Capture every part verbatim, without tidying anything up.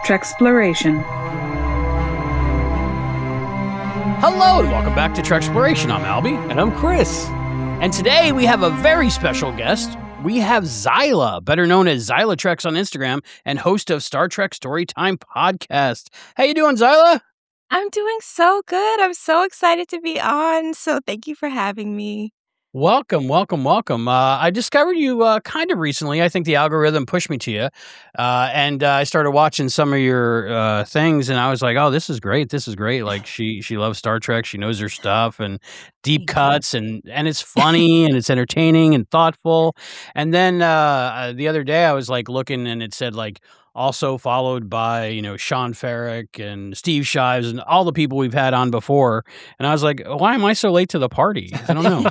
Trexploration. Hello and welcome back to Trexploration. I'm Albie. And I'm Chris. And today we have a very special guest. We have Zyla, better known as Zyla Trex on Instagram and host of Star Trek Storytime podcast. How you doing, Zyla? I'm doing so good. I'm so excited to be on. So thank you for having me. Welcome, welcome, welcome. Uh, I discovered you uh, kind of recently. I think the algorithm pushed me to you. Uh, and uh, I started watching some of your uh, things, and I was like, oh, this is great. This is great. Like, she she loves Star Trek. She knows her stuff, and deep cuts, and, and it's funny, and it's entertaining and thoughtful. And then uh, the other day, I was, like, looking, and it said, like, also followed by, you know, Sean Ferrick and Steve Shives and all the people we've had on before. And I was like, why am I so late to the party? I don't know.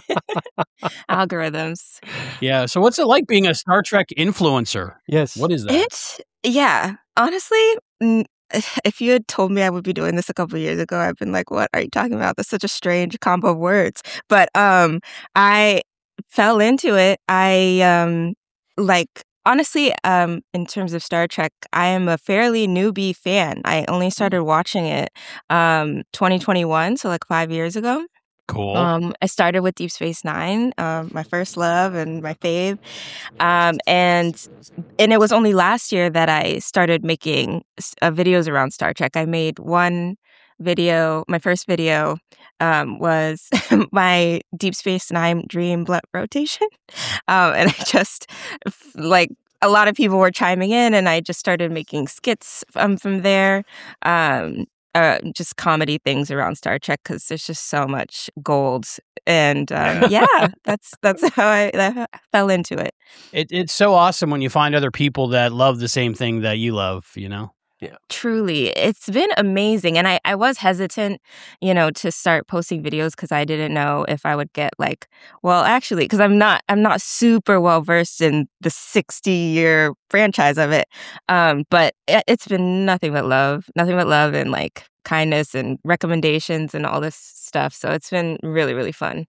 Algorithms. Yeah. So what's it like being a Star Trek influencer? Yes. What is that? It's, yeah, honestly, n- if you had told me I would be doing this a couple of years ago, I've been like, what are you talking about? That's such a strange combo of words. But um, I fell into it. I, um, like, Honestly, um, in terms of Star Trek, I am a fairly newbie fan. I only started watching it um, twenty twenty-one, so like five years ago. Cool. Um, I started with Deep Space Nine, um, my first love and my fave, um, and and it was only last year that I started making uh, videos around Star Trek. I made one video. My first video um, was my Deep Space Nine Dream blunt rotation, um, and I just like a lot of people were chiming in, and I just started making skits um, from there. Um, Uh, just comedy things around Star Trek because there's just so much gold, and um, yeah, that's that's how I, I fell into it. It, it's so awesome when you find other people that love the same thing that you love, you know? Yeah. Truly, it's been amazing, and I, I was hesitant, you know, to start posting videos because I didn't know if I would get like, well, actually, because I'm not I'm not super well versed in the sixty year franchise of it, um, but it, it's been nothing but love, nothing but love, and like kindness and recommendations and all this stuff. So it's been really really fun.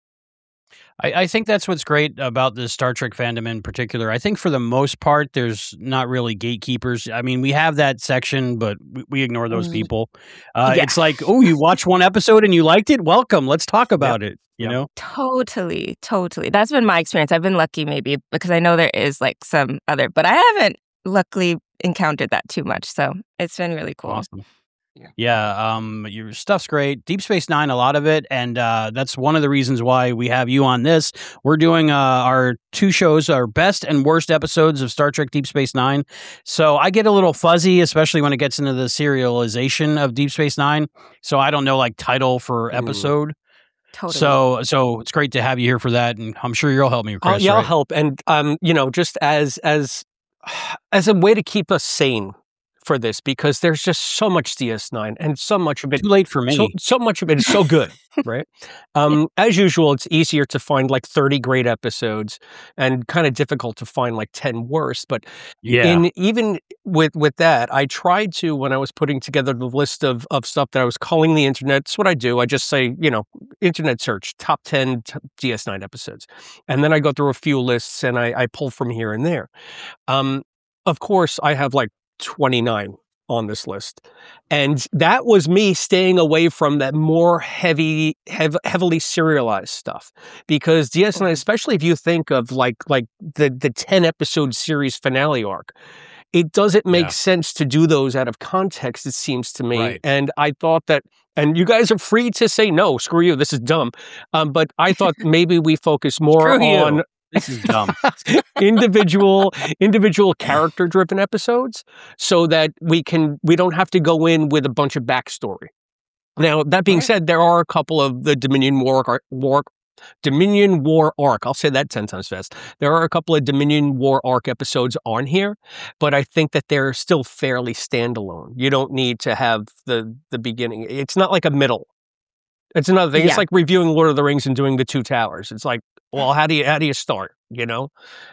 I, I think that's what's great about the Star Trek fandom in particular. I think for the most part, there's not really gatekeepers. I mean, we have that section, but we, we ignore those Mm. people. Uh, Yeah. It's like, oh, you watched one episode and you liked it? Welcome. Let's talk about it. You Yep. know? Totally, totally. That's been my experience. I've been lucky maybe because I know there is like some other, but I haven't luckily encountered that too much. So it's been really cool. Awesome. Yeah, um, your stuff's great. Deep Space Nine, a lot of it, and uh, that's one of the reasons why we have you on this. We're doing uh, our two shows, our best and worst episodes of Star Trek Deep Space Nine. So I get a little fuzzy, especially when it gets into the serialization of Deep Space Nine. So I don't know, like, title for episode. Totally. So, so it's great to have you here for that, and I'm sure you'll help me, Chris. I'll, yeah, I'll right? help. And, um, you know, just as as as a way to keep us sane for this, because there's just so much D S nine and so much of it. Too late for me. So, so much of it is so good, right? Um, as usual, it's easier to find like thirty great episodes and kind of difficult to find like ten worse. But yeah. in even with with that, I tried to, when I was putting together the list of, of stuff that I was calling the internet, it's what I do. I just say, you know, internet search, top ten t- D S nine episodes. And then I go through a few lists and I, I pull from here and there. Um, of course, I have like twenty-nine on this list. And that was me staying away from that more heavy, hev- heavily serialized stuff. Because D S nine, especially if you think of like like the, the ten episode series finale arc, it doesn't make Yeah. sense to do those out of context, it seems to me. Right. And I thought that, and you guys are free to say, no, screw you, this is dumb. Um, but I thought maybe we focus more Screw you. on This is dumb. individual individual character driven episodes so that we can we don't have to go in with a bunch of backstory. Now, that being Right. said, there are a couple of the Dominion War arc, war Dominion War arc. I'll say that ten times fast. There are a couple of Dominion War arc episodes on here, but I think that they're still fairly standalone. You don't need to have the the beginning. It's not like a middle. It's another thing. Yeah. It's like reviewing Lord of the Rings and doing the Two Towers. It's like, well, how do you how do you start? You know,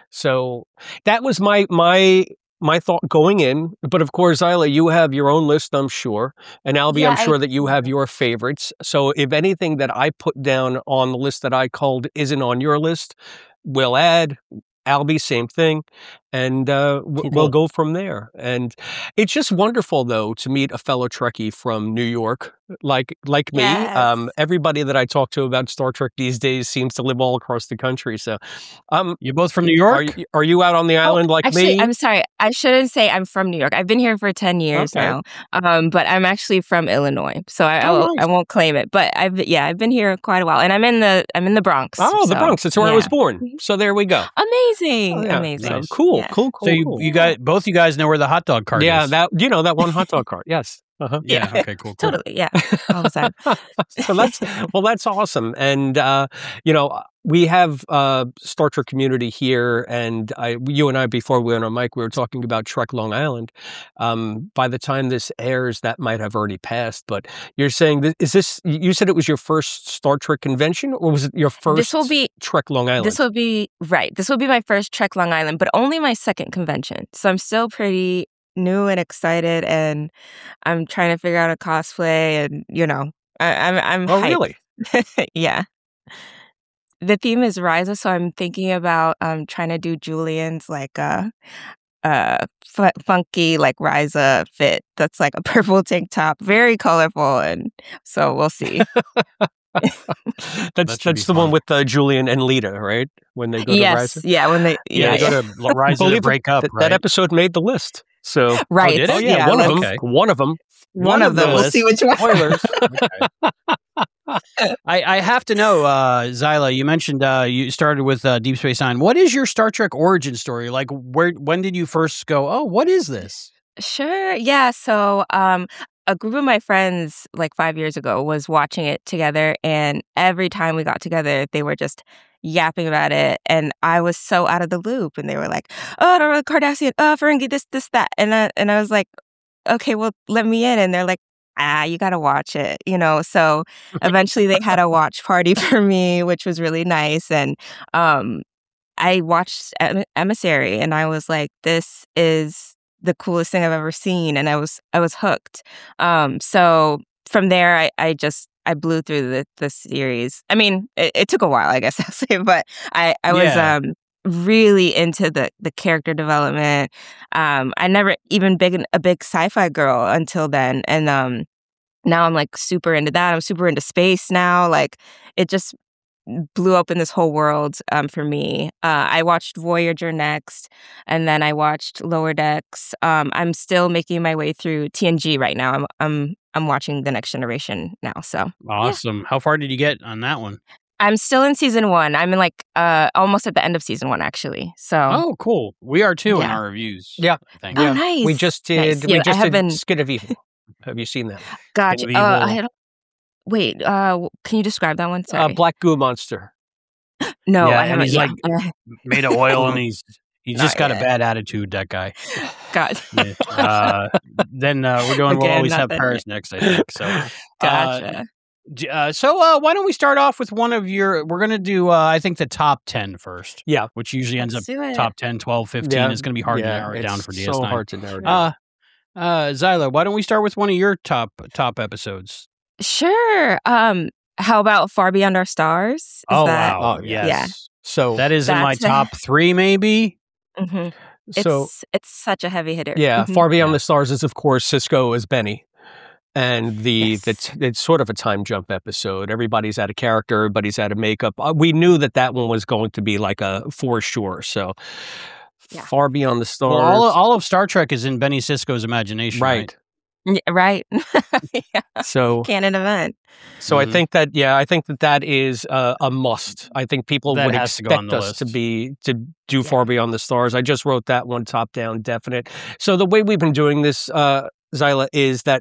so that was my my my thought going in. But of course, Zyla, you have your own list, I'm sure, and Albie, Yeah, I'm sure I- that you have your favorites. So if anything that I put down on the list that I called isn't on your list, we'll add. Albie, same thing. and uh, w- Cool, we'll cool. go from there. And it's just wonderful, though, to meet a fellow Trekkie from New York, like like me. Yes. Um, everybody that I talk to about Star Trek these days seems to live all across the country. So, um, You both from New are York? you, are you out on the Oh, island like actually, me? I'm sorry. I shouldn't say I'm from New York. I've been here for ten years Okay. now. Um, but I'm actually from Illinois, so I, I, Oh, won't- I nice. won't claim it. But I've yeah, I've been here quite a while, and I'm in the I'm in the Bronx. Oh, the so, Bronx. That's where I was yeah. born. So there we go. Amazing, Oh, yeah. amazing. So Nice. cool, Yeah. cool, cool, So you, cool. you guys, both you guys know where the hot dog cart Yeah, is. that you know that one hot dog cart. Yes. Uh-huh. Yeah. Yeah. Okay. Cool. Cool. Totally, yeah, all the time. So that's well, that's awesome. And uh, you know, we have uh, Star Trek community here, and I, you and I, before we went on mic, we were talking about Trek Long Island. Um, by the time this airs, that might have already passed. But you're saying, that, is this? You said it was your first Star Trek convention, or was it your first This will be Trek Long Island? this will be right. This will be my first Trek Long Island, but only my second convention. So I'm still pretty new and excited, and I'm trying to figure out a cosplay, and you know, I, I'm I'm oh, hyped. really? Yeah. The theme is Risa, so I'm thinking about um trying to do Julian's like uh uh fu- funky like Risa fit. That's like a purple tank top, very colorful, and so we'll see. that's That should be that's the one fun. with uh, Julian and Lita, right? When they go to Yes, Risa. yeah, when they Yeah, yeah, they go yeah. to Rise Believe to it, break up, that, right? that episode made the list. So right. did it? oh yeah, Yeah, one of let's- them. Okay. One of them. one of them. the We'll list. see which one. Spoilers. Okay. I, I have to know, uh, Zyla. You mentioned uh, you started with uh, Deep Space Nine. What is your Star Trek origin story? Like, where? When did you first go? Oh, what is this? Sure. Yeah. So, um, a group of my friends, like five years ago, was watching it together, and every time we got together, they were just yapping about it, and I was so out of the loop. And they were like, "Oh, no, no, Cardassian, oh, Ferengi, this, this, that," and I, and I was like, "Okay, well, let me in." And they're like, "Ah, you gotta watch it," you know. So eventually, they had a watch party for me, which was really nice, and um, I watched Em- Emissary, and I was like, "This is the coolest thing I've ever seen," and I was I was hooked. Um, so from there, I, I just I blew through the the series. I mean, it, it took a while, I guess I'll say, but I I was Yeah. um really into the the character development. Um, I never even big a big sci-fi girl until then, and um, now I'm like super into that. I'm super into space now. Like it just blew open this whole world um, for me. Uh, I watched Voyager next, and then I watched Lower Decks. Um, I'm still making my way through T N G right now. I'm I'm I'm watching The Next Generation now. So Awesome. How far did you get on that one? I'm still in season one. I'm in like uh, almost at the end of season one, actually. So Oh, cool. We are too in Yeah. our reviews. Yeah. I think. Oh, Yeah. nice. We just did. Nice. We Yeah, I just have did been- Skid of Evil. Have you seen that? gotcha. Kind Uh, of I evil. don't, wait, uh, can you describe that one? Uh, Sorry. Black Goo Monster. no, Yeah, I and haven't. he's Yeah. like made of oil, and he's he's just Not got a yet. bad attitude. That guy. God. Yeah. Uh, then uh, we're doing. We'll Again, always not have that Paris next, I think. So. Uh, Gotcha. d- uh, so uh, why don't we start off with one of your? We're gonna do. Uh, I think the top ten first. Yeah. Which usually ends Let's up do it. top ten, twelve, fifteen. Yeah, It's gonna be hard yeah, to narrow it down it's for D S nine. So hard to narrow down. Uh, uh, Zyla, why don't we start with one of your top top episodes? Sure. Um, how about Far Beyond Our Stars? Is oh that, wow, Oh, yes. yeah. so That is in my That's a- top three, maybe. Mhm. It's so it's such a heavy hitter. yeah, Mhm. Far Beyond Yeah. the Stars is of course Cisco as Benny. And the, Yes. the t- it's sort of a time jump episode. Everybody's out of character. Everybody's out of makeup. Uh, we knew that that one was going to be like a for sure. So Yeah. Far Beyond the Stars. Well, all all of Star Trek is in Benny Sisko's imagination, right? right. Yeah, right. Yeah. So Canon event. so I Mhm. think that yeah, I think that that is uh, a must. I think people That would has to go on expect the us to list. be to do Far Beyond the Stars. I just wrote that one top down, definite. So the way we've been doing this, uh, Zyla, is that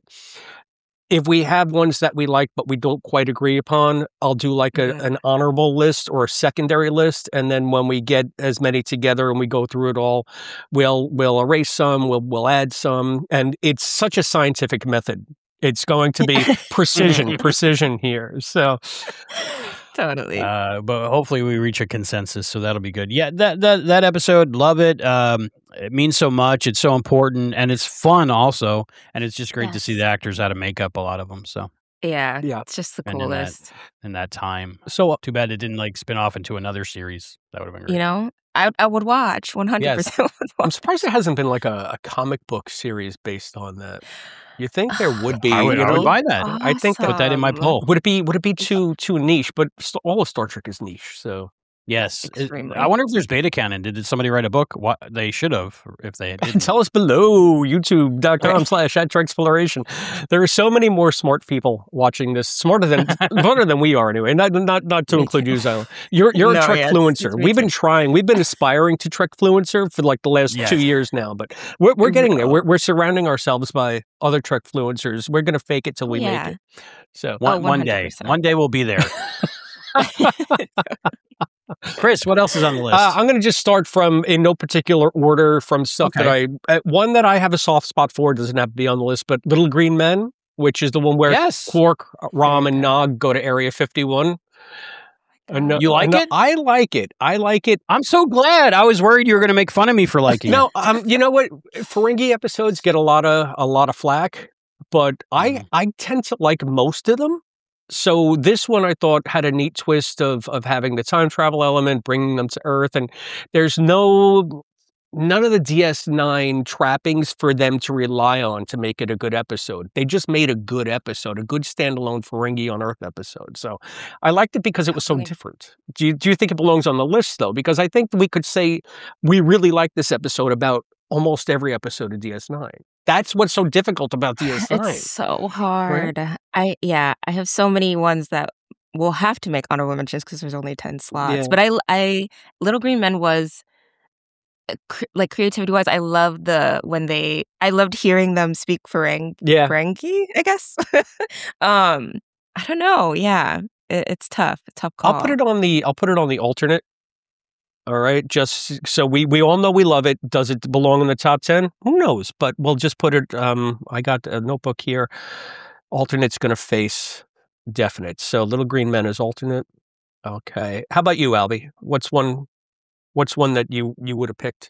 if we have ones that we like but we don't quite agree upon, I'll do like a, Mhm. an honorable list or a secondary list, and then when we get as many together and we go through it all, we'll we'll erase some, we'll we'll add some, and it's such a scientific method. It's going to be precision, precision here. So Totally. Uh, but hopefully we reach a consensus, so that'll be good. Yeah, that that that episode, love it. Um, it means so much. It's so important, and it's fun also. And it's just great to Yes. see the actors out of makeup. A lot of them. So Yeah, Yeah. it's just the And in that coolest. in that time. So uh, Too bad it didn't like spin off into another series. That would have been You great. know, I I would watch one hundred Yes. percent. Would I'm watch. surprised there hasn't been like a, a comic book series based on that. You think there would be? I would, you I would know, buy that. I think that Put that in my Awesome. poll. would it be would it be too too niche? But st- all of Star Trek is niche. So Yes. It- Extremely. I wonder if there's beta canon. Did somebody write a book? What they should have if they did. tell us below youtube.com slash at exploration. There are so many more smart people watching this, smarter than smarter than we are anyway. Not not not to Me include too. you, Zyla. You're you're No, a Trek yes, fluencer. it's me We've been too. trying. We've been aspiring to Trek fluencer for like the last Yes. two years now, but we're we're getting there. Oh. We're we're surrounding ourselves by other Trek fluencers. We're gonna fake it till we Yeah. make it. So One, Oh, one day. one hundred percent. One day we'll be there. Chris, what else is on the list? Uh, I'm going to just start from, in no particular order, from stuff that I, uh, one that I have a soft spot for, doesn't have to be on the list, but Little Green Men, which is the one where yes. Quark, Rom, and Nog go to Area fifty-one. Ano- You like ano- it? I like it. I like it. I'm so glad. I was worried you were going to make fun of me for liking No, it. um, you know what? Ferengi episodes get a lot of a lot of flack, but I Mhm. I tend to like most of them. So this one I thought had a neat twist of of having the time travel element, bringing them to Earth, and there's no none of the D S nine trappings for them to rely on to make it a good episode. They just made a good episode, a good standalone Ferengi on Earth episode. So I liked it because it was so Definitely. different. Do you do you think it belongs on the list though? Because I think we could say we really like this episode about almost every episode of D S nine. That's what's so difficult about D S nine. It's so hard. I yeah, I have so many ones that we'll have to make honorable mentions because there's only ten slots. Yeah. But I I Little Green Men was uh, cr- like creativity wise. I loved the when they. I loved hearing them speak Fereng Yeah. Ferengi. I guess. um, I don't know. Yeah, it, it's tough. It's a tough call. I'll put it on the I'll put it on the alternate. All right, just so we we all know we love it. Does it belong in the top ten? Who knows? But we'll just put it. Um, I got a notebook here. Alternate's going to face definite. So Little Green Men is alternate. Okay. How about you, Albie? What's one? What's one that you you would have picked?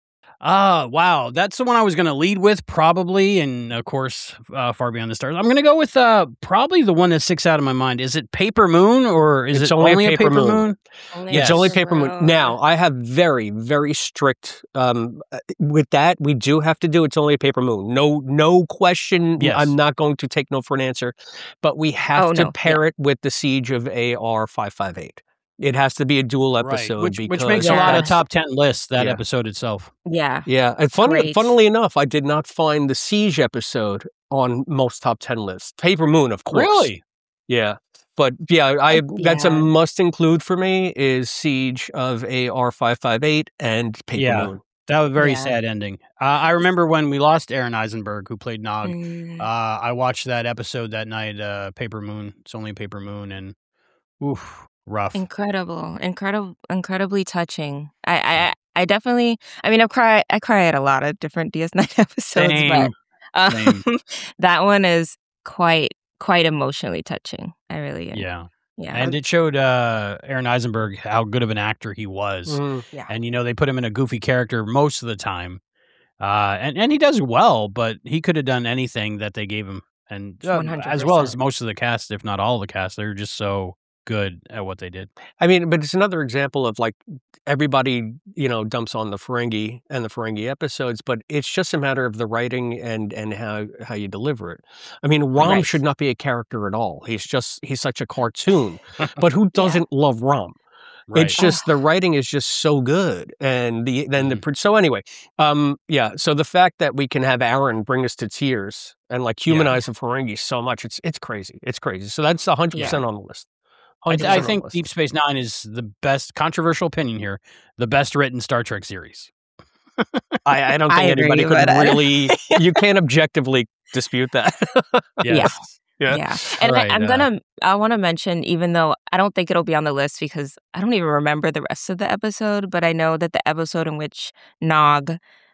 Ah, wow. That's the one I was going to lead with, probably. And of course, uh, Far Beyond the Stars. I'm going to go with uh, probably the one that sticks out of my mind. Is it Paper Moon or is It's it only only, a a Paper Paper, Moon. Moon? Only Yes. It's only Paper Paper Moon. Moon. Now, I have very, very strict. Um, uh, with that, we do have to do. It's only a Paper Moon. No, no question. Yes. I'm not going to take no for an answer. But we have Oh, to no. pair it with the Siege of A R five five eight. It has to be a dual episode, Right. Which, because which makes a lot of Yes. top ten lists, that Yeah. episode itself. Yeah. Yeah, and fun, Great. funnily enough, I did not find the Siege episode on most top ten lists. Paper Moon, of course. Really? Yeah. But yeah, I I- that's a yeah. must include for me is Siege of A R five five eight and Paper Yeah. Moon. That was a very Yeah. sad ending. Uh, I remember when we lost Aaron Eisenberg, who played Nog. Mm. Uh, I watched that episode that night, uh, Paper Moon. It's only Paper Moon, and oof, rough. Incredible, incredible, incredibly touching. I, I, I definitely. I mean, I cry. I cry at a lot of different D S nine episodes, Same. but um, Same. that one is quite, quite emotionally touching. I really, Yeah. yeah. And it showed uh, Aaron Eisenberg how good of an actor he was. Mm. yeah. And, you know, they put him in a goofy character most of the time. Uh, and, and he does well, but he could have done anything that they gave him. And uh, as well as one hundred percent. most of the cast, if not all the cast, they're just so good at what they did. I mean, but it's another example of like everybody, you know, dumps on the Ferengi and the Ferengi episodes, but it's just a matter of the writing and and how how you deliver it. I mean, Rom Right. should not be a character at all. He's just he's such a cartoon. But who doesn't love Rom? Right. It's just the writing is just so good, and the then the Mhm. pro- so anyway, um, yeah. So the fact that we can have Aaron bring us to tears and like humanize the Ferengi so much, it's it's crazy. It's crazy. So that's a hundred percent on the list. I, one hundred I percent on the think list. Deep Space Nine is the best, controversial opinion here, the best written Star Trek series. I, I don't I think agree, anybody could but I- really. You can't objectively dispute that. Yes. Yeah. Yeah. And Right, I, I'm uh, gonna I want to mention, even though I don't think it'll be on the list because I don't even remember the rest of the episode, but I know that the episode in which Nog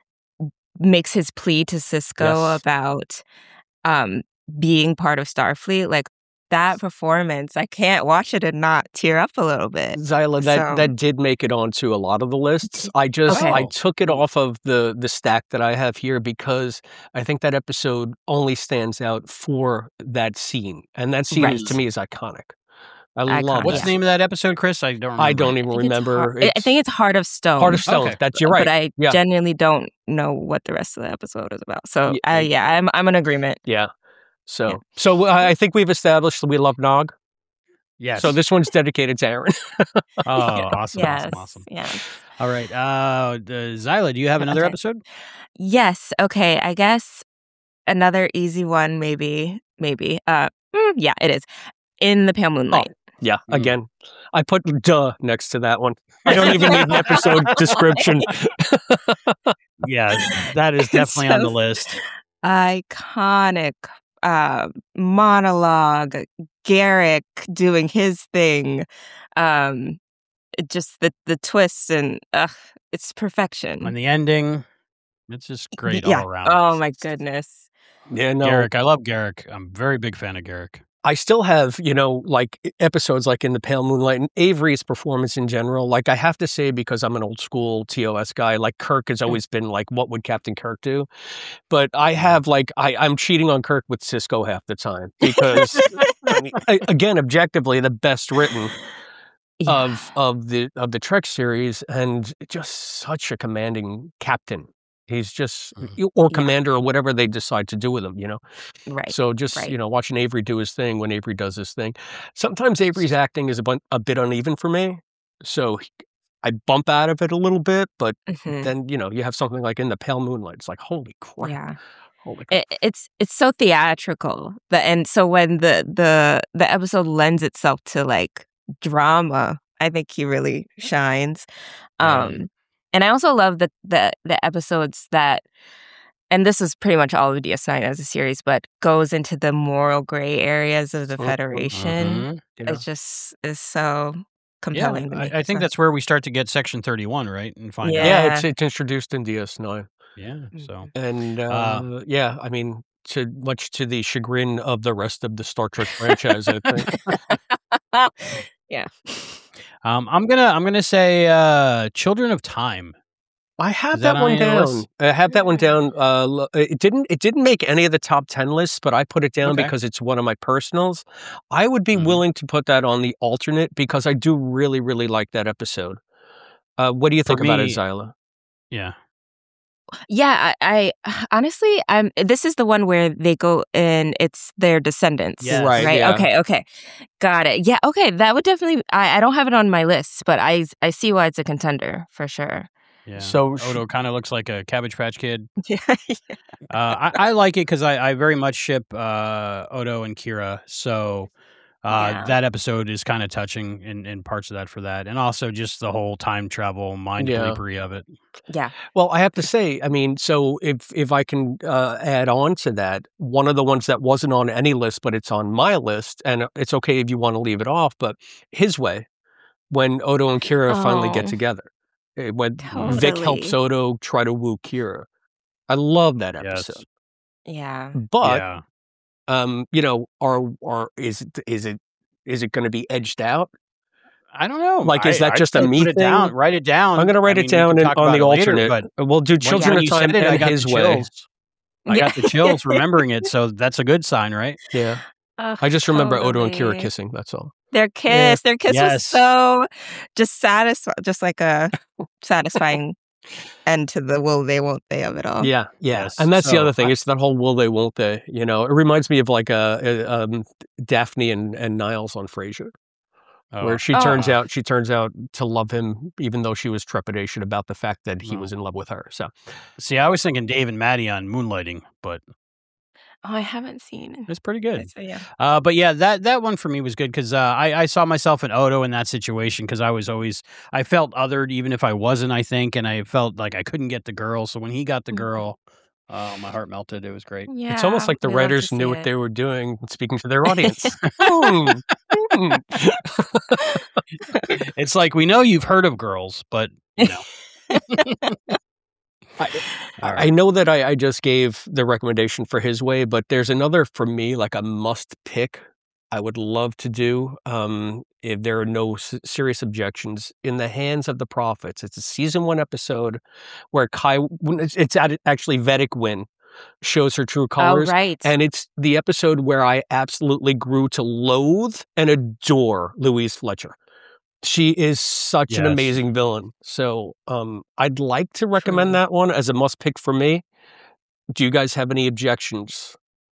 makes his plea to Cisco Yes. about um being part of Starfleet, like that performance, I can't watch it and not tear up a little bit. Zyla, that, So- that did make it onto a lot of the lists. I just Okay. I took it off of the the stack that I have here because I think that episode only stands out for that scene, and that scene is, Right. to me is iconic. I Iconic, love What's that. the name of that episode, Chris? I don't remember. I don't I even think it's remember. Heart- I- I think it's Heart of Stone. Heart of Stone. Okay. That's you're right. But I Yeah. genuinely don't know what the rest of the episode is about. So Yeah. uh, yeah, I'm I'm in agreement. Yeah. So Yeah. so uh, I think we've established that we love Nog. Yes. So this one's dedicated to Aaron. Oh, awesome, yes. awesome, awesome. Yes. All right. Uh, the Zyla, do you have another Okay. episode? Yes. Okay. I guess another easy one, maybe, maybe. Uh, mm, yeah, it is. In the Pale Moonlight. Yeah, Mm. again, I put duh next to that one. I don't even need an episode description. Yeah, that is It's definitely on so- the list. Iconic uh, monologue. Garrick doing his thing. Um, it just the the twists and uh, it's perfection. And the ending, it's just great yeah. all around. Oh my goodness. Yeah, no, Garrick, I love Garrick. I'm a very big fan of Garrick. I still have, you know, like episodes like in the Pale Moonlight and Avery's performance in general. Like I have to say, because I'm an old school T O S guy, like Kirk has always been like, what would Captain Kirk do? But I have like, I, I'm cheating on Kirk with Cisco half the time because, I mean, I- again, objectively, the best written Yeah. of of the of the Trek series, and just such a commanding captain. He's just Mhm. or Yeah. commander or whatever they decide to do with him, you know. Right. So just right. you know, watching Avery do his thing when Avery does his thing. Sometimes Avery's acting is a, bun- a bit uneven for me, so he- I bump out of it a little bit. But Mhm. then you know, you have something like in the Pale Moonlight. It's like holy crap, Yeah. holy crap. It, it's it's so theatrical. The, and so when the the the episode lends itself to like drama, I think he really shines. Yeah. Um and I also love the the the episodes that, and this is pretty much all of D S nine as a series, but goes into the moral gray areas of the Mhm. Federation. Mhm. Yeah. It just is so Yeah, compelling to I, me. I think So- that's where we start to get Section thirty-one, right? And find Yeah. out. Yeah, it's it's introduced in D S nine. Yeah. So And uh, Uh, yeah, I mean, to much to the chagrin of the rest of the Star Trek franchise, I think. yeah. um, I'm gonna I'm gonna say uh, Children of Time. I have Is that that, on one your down. list? I have that one down. Uh, lo- it didn't. It didn't make any of the top ten lists, but I put it down Okay. because it's one of my personals. I would be Mhm. willing to put that on the alternate because I do really, really like that episode. Uh, what do you For think about it, me- Zyla? Yeah. Yeah, I, I honestly, I'm. This is the one where they go and it's their descendants, Yes. Right, Right. yeah. Okay. Okay. Got it. Yeah. Okay. That would definitely. I, I don't have it on my list, but I I see why it's a contender for sure. Yeah. So sh- Odo kind of looks like a Cabbage Patch Kid. Yeah. Uh, I, I like it because I, I very much ship uh, Odo and Kira. So uh, Yeah. that episode is kind of touching in, in parts of that for that. And also just the whole time travel mind Yeah. bleepery of it. Yeah. Well, I have to say, I mean, so if if I can uh, add on to that, one of the ones that wasn't on any list, but it's on my list, and it's okay if you want to leave it off, but His Way, when Odo and Kira finally get Oh. together, eh, when Vic helps Totally. Odo try to woo Kira. I love that Yes. episode. Yeah. But yeah. um, you know, are are is it is it is it going to be edged out? I don't know. Like, is I- that I'd just a say me put it down, thing? write it down. I'm going to write I it mean, we down can in, talk on about the it later, alternate. but We'll do when- Children when of you Time said it, I and got His the Way. chills. I got the chills remembering it, so that's a good sign, right? Yeah, Ugh, I just remember Odo and Kira totally. kissing. That's all. Their kiss, their kiss Yes. was so just satisfying, just like a satisfying end to the will they, won't they of it all. Yeah, yeah, Yes. and that's the So, other thing. I- It's that whole will they, won't they? You know, it reminds me of like a, a um, Daphne and, and Niles on Frasier, Oh, where she Oh. turns out she turns out to love him, even though she was trepidation about the fact that he No. was in love with her. So see, I was thinking Dave and Maddie on Moonlighting, but Oh, I haven't seen it's pretty good. it. So, yeah. Uh, but yeah, that that one for me was good because uh, I I saw myself in Odo in that situation because I was always I felt othered even if I wasn't, I think, and I felt like I couldn't get the girl. So when he got the Mhm. girl, uh, my heart melted. It was great. Yeah. it's almost like the we love to writers see knew what it. they were doing, speaking to their audience. Hmm, hmm. It's like we know you've heard of girls, but you know. I, All I right. know that I, I just gave the recommendation for His Way, but there's another for me, like a must pick I would love to do, um, if there are no s- serious objections, In the Hands of the Prophets. It's a season one episode where Kai, when it's, it's at, actually Vedic Win shows her true Oh, colors. right. And it's the episode where I absolutely grew to loathe and adore Louise Fletcher. She is such an Yes. amazing villain. So um, I'd like to recommend Truly. that one as a must pick for me. Do you guys have any objections?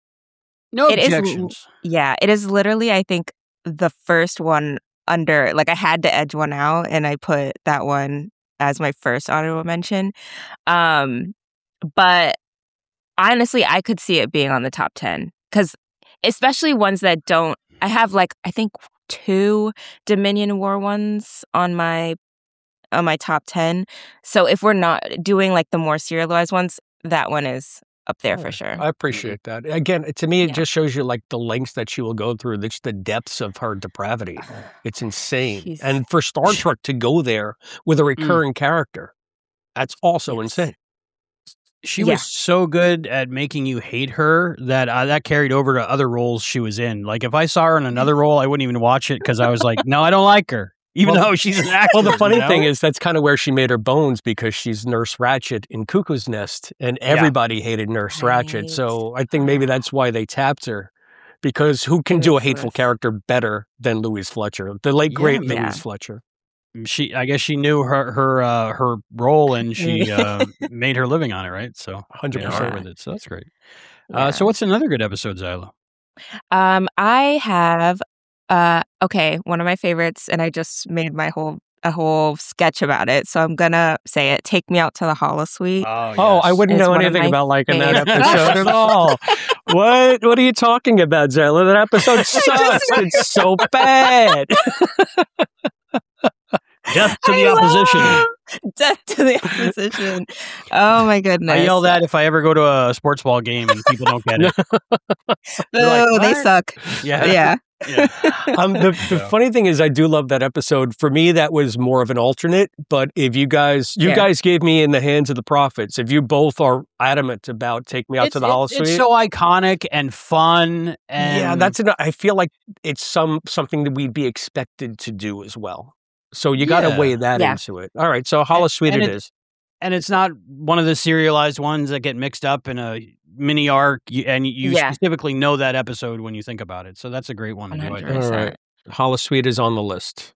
No It is l- objections. Yeah, it is literally, I think, the first one under, like, I had to edge one out, and I put that one as my first honorable mention. Um, but honestly, I could see it being on the top ten because, especially ones that don't, I have like, I think two Dominion War ones on my on my top ten. So if we're not doing like the more serialized ones, that one is up there for Alright. sure. I appreciate that. Again, to me, it Yeah. just shows you like the lengths that she will go through, just the depths of her depravity. It's insane. She's- And for Star Trek to go there with a recurring character, that's also Yes. insane. She Yeah. was so good at making you hate her that uh, that carried over to other roles she was in. Like if I saw her in another role, I wouldn't even watch it because I was like, no, I don't like her, even Well- though she's an actor. Well, the funny you know? thing is that's kind of where she made her bones because she's Nurse Ratched in Cuckoo's Nest, and everybody hated Nurse Ratched. Right. So I think maybe that's why they tapped her, because who can do a hateful Ridiculous. character better than Louise Fletcher, the late Yeah, great man. Louise Fletcher? she, I guess she knew her her uh, her role and she uh, made her living on it, right? So one hundred made her percent. with it. So that's great. Yeah. Uh, so what's another good episode, Zyla? Um, I have uh okay, one of my favorites, and I just made my whole a whole sketch about it. So I'm gonna say it. Take Me Out to the Holosuite. Oh, I wouldn't It's know one of anything my about liking that favorites. episode at all. What? What are you talking about, Zella? That episode sucks. It's so bad. Death to the I opposition. love Death to the opposition. Oh my goodness. I yell that if I ever go to a sports ball game and people don't get it. You're like, Oh, they "What?" suck. Yeah. Yeah. Yeah. Um, the, the So- funny thing is, I do love that episode. For me, that was more of an alternate. But if you guys, you Yeah. guys gave me In the Hands of the Prophets. If you both are adamant about Take Me Out It's, to the it's- Holosuite, it's so iconic and fun. And yeah, that's an, I feel like it's some something that we'd be expected to do as well. So you got to Yeah. weigh that Yeah. into it. All right, so Holosuite and it it- is. and it's not one of the serialized ones that get mixed up in a mini arc, you- and you Yeah. specifically know that episode when you think about it. So that's a great one to do. I one hundred think. All percent. right, Holosuite is on the list.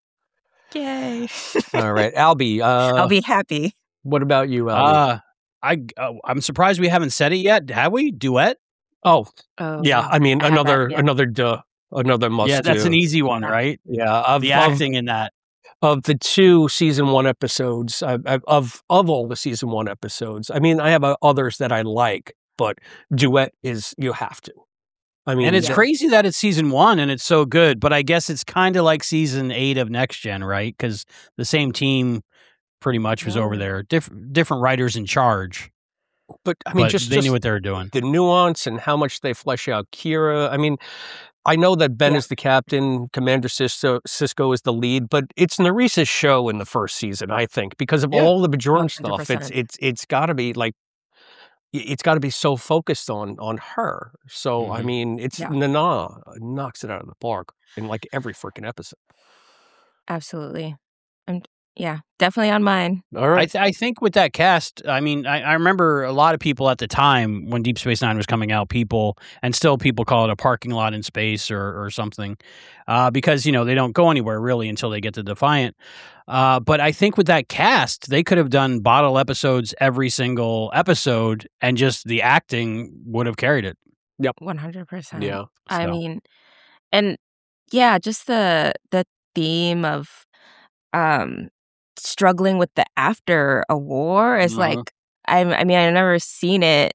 Yay. All right, Albie. Uh, I'll be happy. what about you, Albie? Uh, I uh, I'm surprised we haven't said it yet. Have we? Duet? oh, Oh, yeah. I mean, I have another that, yeah. another duh, another must. yeah, that's do. an easy one, right? Yeah, of, The of- acting in that. of the two season one episodes, I, I, of of all the season one episodes. I mean, I have uh, others that I like, but Duet is you have to. I mean, And it's that- crazy that it's season one and it's so good, but I guess it's kind of like season eight of Next Gen, right? Because the same team pretty much was over Oh. there, different different writers in charge. But I mean, but just, they just knew what they were doing. the nuance and how much they flesh out Kira. I mean, I know that Ben Yeah. is the captain, Commander Cisco, Cisco is the lead, but it's Neresa's show in the first season, I think, because of Yeah. all the Bajoran one stuff. hundred It's percent. it's it's got to be like i- it's got to be so focused on on her. So I Mhm. mean, it's Yeah. Nana knocks it out of the park in like every freaking episode. Absolutely. And yeah, definitely on mine. All I, right, th- I think with that cast, I mean, I, I remember a lot of people at the time when Deep Space Nine was coming out, people, and still people call it a parking lot in space or, or something, uh, because, you know, they don't go anywhere really until they get to Defiant. Uh, but I think with that cast, they could have done bottle episodes every single episode and just the acting would have carried it. one hundred percent. yeah. I So- mean, and yeah, just the the theme of um struggling with the after a war is Uh-huh. like I I mean, I've never seen it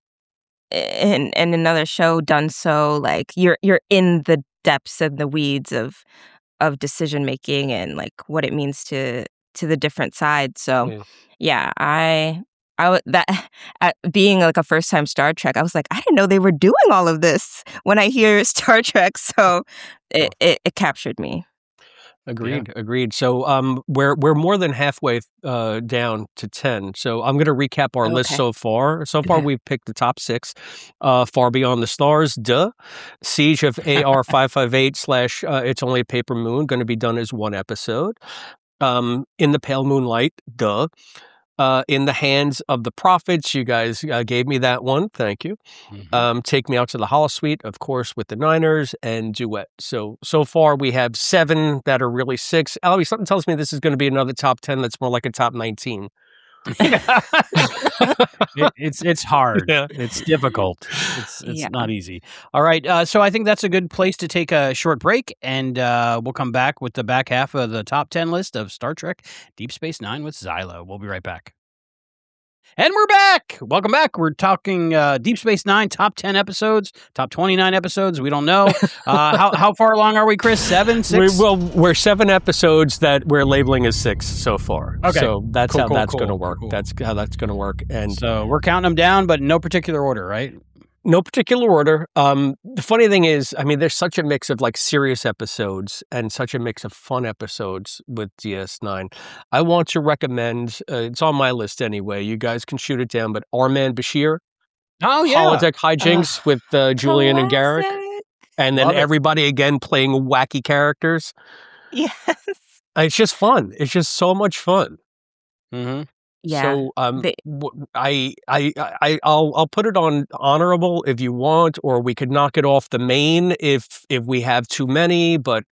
in in another show done so like you're you're in the depths and the weeds of of decision making and like what it means to to the different sides. So Yeah. yeah, I I would that at being like a first time Star Trek, I was like, I didn't know they were doing all of this when I hear Star Trek. So it, it, it captured me. Agreed. Yeah. Agreed. So um, we're we're more than halfway uh, down to ten. So I'm going to recap our okay. list so far. So far, okay. we've picked the top six: uh, Far Beyond the Stars, duh. Siege of A R five five eight slash uh, It's Only a Paper Moon, going to be done as one episode. Um, In the Pale Moonlight, duh. Uh, in the Hands of the Prophets, you guys uh, gave me that one. Thank you. Mm-hmm. Um, Take Me Out to the Holosuite, of course, with the Niners, and Duet. So, so far we have seven that are really six. Albie, something tells me this is going to be another top ten that's more like a top nineteen. it, it's it's hard. Yeah. It's difficult. It's it's yeah. not easy. All right. Uh, so I think that's a good place to take a short break, and uh, we'll come back with the back half of the top ten list of Star Trek Deep Space Nine with Zyla. We'll be right back. And we're back. Welcome back. We're talking uh, Deep Space Nine top ten episodes, top twenty-nine episodes. We don't know. Uh, how how far along are we, Chris? Seven, six? We're, well, we're seven episodes that we're labeling as six so far. Okay. So that's cool, how cool, that's cool, going to work. Cool. That's how that's going to work. And so we're counting them down, but in no particular order, right? No particular order. Um, the funny thing is, I mean, there's such a mix of like serious episodes and such a mix of fun episodes with D S nine. I want to recommend, uh, it's on my list anyway, you guys can shoot it down, but Armand Bashir. Oh, yeah. Holodeck Hijinks uh, with uh, Julian and Garrick. And then Love everybody it. again playing wacky characters. Yes. It's just fun. It's just so much fun. Mm-hmm. Yeah. So um, they, I I I I'll I'll put it on honorable if you want, or we could knock it off the main if if we have too many. But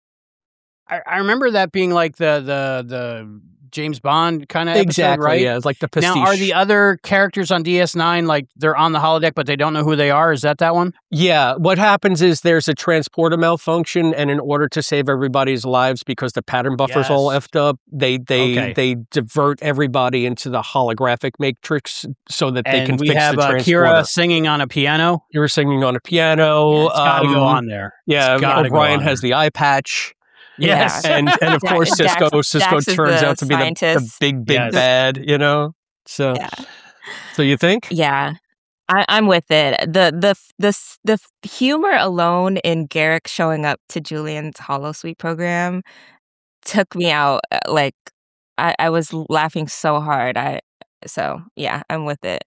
I, I remember that being like the the the James Bond kind of exactly, episode, right? Yeah, it's like the pastiche. Now, are the other characters on D S nine like they're on the holodeck, but they don't know who they are? Is that that one? Yeah. What happens is there's a transporter malfunction, and in order to save everybody's lives, because the pattern buffer's yes. all effed up, they they okay. they divert everybody into the holographic matrix so that they and can we fix have, the uh, transporter. Kira singing on a piano. Kira singing on a piano. Yeah, it's got to um, go on there. Yeah. O'Brien has the eye patch. Yes, yeah. and and of course Dax, Cisco Cisco Dax turns the out to be the, the big big yes. bad, you know. So, yeah. so you think? Yeah, I, I'm with it. the the the The humor alone in Garrick showing up to Julian's Holosuite program took me out. Like I, I was laughing so hard. I so yeah, I'm with it.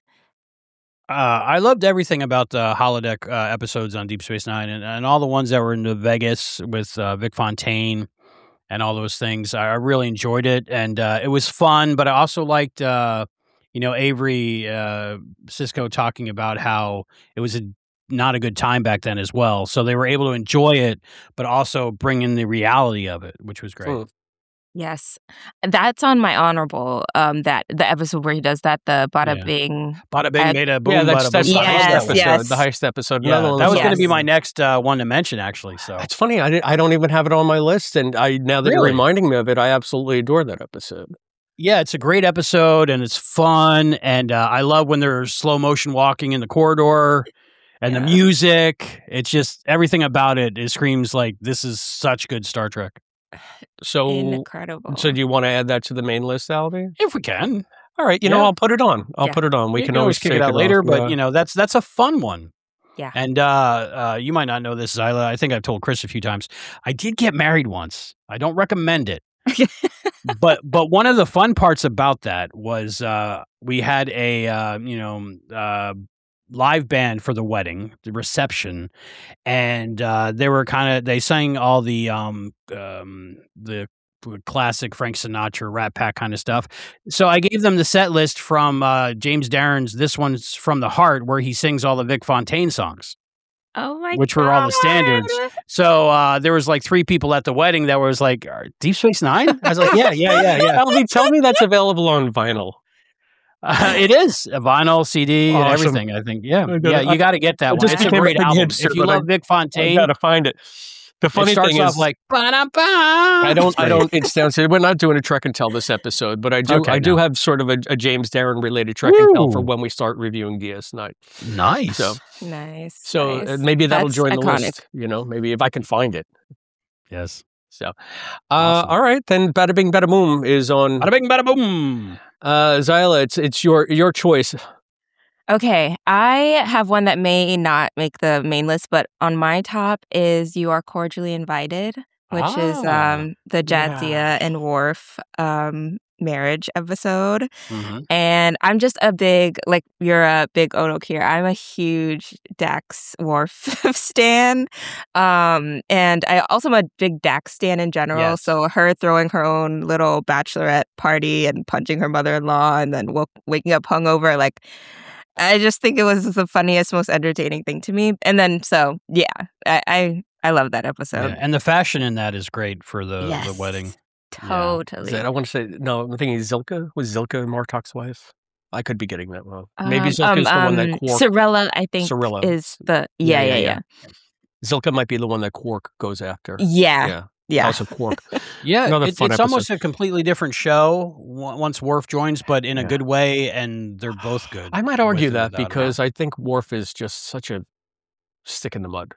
Uh, I loved everything about the holodeck uh, episodes on Deep Space Nine, and, and all the ones that were in Vegas with uh, Vic Fontaine and all those things. I really enjoyed it, and uh, it was fun. But I also liked, uh, you know, Avery uh, Cisco talking about how it was a, not a good time back then as well. So they were able to enjoy it, but also bring in the reality of it, which was great. Mm. Yes, that's on my honorable. Um, that the episode where he does that, the Bada Yeah. Bing. Bada bing, I- made a boom. Yeah, that's, bada that's boom. the Yes, heist episode. yes. The heist episode. Yeah, Another one that was Yes. going to be my next uh, one to mention, actually. So It's funny. I, didn't, I don't even have it on my list, and I now that you're Really? reminding me of it, I absolutely adore that episode. yeah, it's a great episode, and it's fun, and uh, I love when they're slow motion walking in the corridor, and the Yeah. music. It's just everything about it. It screams like this is such good Star Trek. So, Incredible. so do you want to add that to the main list, Albie? If we can, All right. You know, Yeah. I'll put it on. I'll Yeah. put it on. We You can always kick take it out later, off. but Uh, you know that's that's a fun one. Yeah. And uh, uh, you might not know this, Zyla. I think I've told Chris a few times. I did get married once. I don't recommend it. but but one of the fun parts about that was uh, we had a uh, you know uh, live band for the wedding, the reception, and uh, they were kind of they sang all the um, um, the classic Frank Sinatra, Rat Pack kind of stuff. So I gave them the set list from uh, James Darren's "This One's from the Heart," where he sings all the Vic Fontaine songs, Oh my which were all the standards. So uh, there was like three people at the wedding that was like, "Are Deep Space Nine?" I was like, "Yeah, yeah, yeah, yeah." Albie, tell me that's available on vinyl. Uh, it is a vinyl C D and Awesome. everything. I think, yeah, I gotta- yeah. You got to get that I one. just It's a became a great big album. hipster, If you but I- love Vic I Fontaine, gotta find it. The funny it starts thing off is, like ba-da-ba. I don't, I don't. It sounds. We're not doing a Trek and Tell this episode, but I do. Okay, I do no. have sort of a, a James Darren related Trek and Tell for Woo. when we start reviewing D S nine. Nice. So, Nice. so nice. uh, maybe that'll That's join the iconic. list. You know, maybe if I can find it. Yes. So, uh, Awesome. all right, then. Bada Bing Bada Boom is on. Bada bing, bada boom. Uh, Zyla, it's it's your your choice. Okay, I have one that may not make the main list, but on my top is "You Are Cordially Invited." which is Ah. um, the Jadzia Yeah. and Worf um, marriage episode. hmm And I'm just a big, like, you're a big Odo here. I'm a huge Dax Worf stan. Um, and I also am a big Dax stan in general. Yes. So her throwing her own little bachelorette party and punching her mother-in-law and then w- waking up hungover, like, I just think it was the funniest, most entertaining thing to me. And then, so, yeah, I I, I love that episode. Yeah, and the fashion in that is great for the, yes. the wedding. Totally. Is that, I want to say, no, I'm thinking Zilka. Was Zilka Martok's wife? I could be getting that wrong. Maybe Um, Zilka's um, the one that um, Quark. Sorella, I think, Sorella. is the, yeah, yeah, yeah. Zilka might be the one that Quark goes after. Yeah. Yeah. Yeah. House of Quark. Yeah, Another it's, fun it's episode. almost a completely different show w- once Worf joins, but in a Yeah. good way, and they're both good. I might with argue and that without him. because I think Worf is just such a stick in the mud.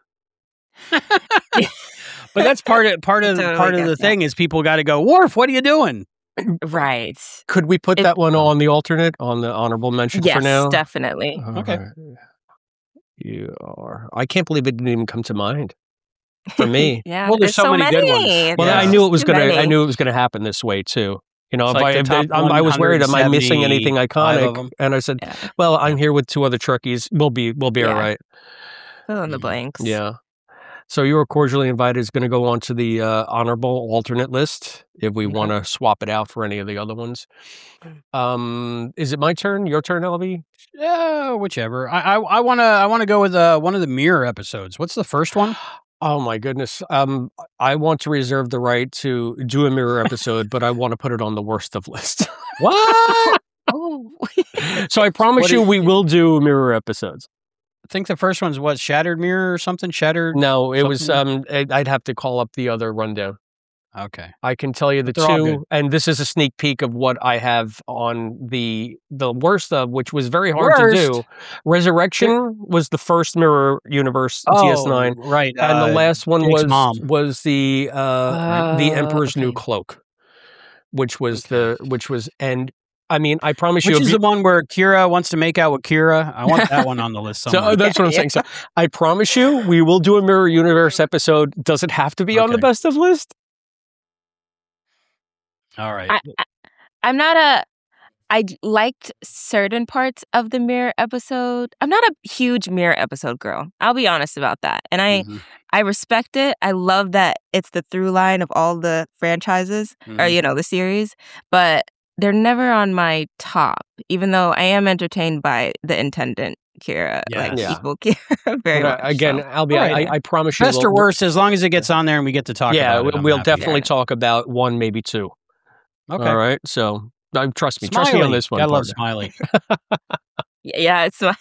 But that's part of part of Totally part of get the that. thing is people got to go, Worf, what are you doing? Right. Could we put It- that one on the alternate, on the honorable mention Yes, for now? definitely. All Okay. right. You are. I can't believe it didn't even come to mind for me. Yeah. Well, there's so many good ones. Well, Yeah. I knew it was Too gonna. I many. knew it was gonna happen this way too. You know, It's if like I, the if top I, I'm- I was worried, am I missing anything one hundred seventy-five of iconic? them. And I said, Yeah. well, I'm here with two other Trekkies. We'll be, we'll be Yeah. all right. Fill in the Mhm. blanks. Yeah. So you are cordially invited. Is going to go on to the uh, honorable alternate list if we Okay. want to swap it out for any of the other ones. Um, is it my turn? Your turn, L B? Yeah, whichever. I I, I want to I want to go with uh, one of the mirror episodes. What's the first one? Oh my goodness. Um, I want to reserve the right to do a mirror episode, but I want to put it on the worst of list. What? Oh. So I promise What you, is- we will do mirror episodes. I think the first one's what, Shattered Mirror or something? Shattered. No, it was. Something- Um, I'd I'd have to call up the other rundown. Okay. I can tell you the But they're all good. two, and this is a sneak peek of what I have on the the worst of, which was very hard Worst? to do. Resurrection was the first mirror universe D S nine, Oh, right. and uh, the last one Jake's was mom. was the uh, the Oh, Emperor's New okay. Cloak, which was the which was and I mean I promise Which you. is it'll the one where Kira wants to make out with Kira? I want that one on the list So somewhere. uh, that's what I'm Yeah. saying. So I promise you, we will do a mirror universe episode. Does it have to be on the Okay. best of list? All right. I, I, I'm not a. I d- liked certain parts of the mirror episode. I'm not a huge mirror episode girl. I'll be honest about that. And I, Mhm. I respect it. I love that it's the through line of all the franchises or Mhm. you know the series, but they're never on my top. Even though I am entertained by the intendant Kira, like Yes. Yeah. evil Kira, very But, much. uh, again, so. Albie, All right. I, I promise you, Best we'll- or worst, as long as it gets on there and we get to talk yeah, about it. we- I'm we'll happy. definitely talk about one, maybe two. Okay. All right. So uh, trust me, trust me on Smiley. this one. Gotta love partner. Smiley. Yeah, it's my.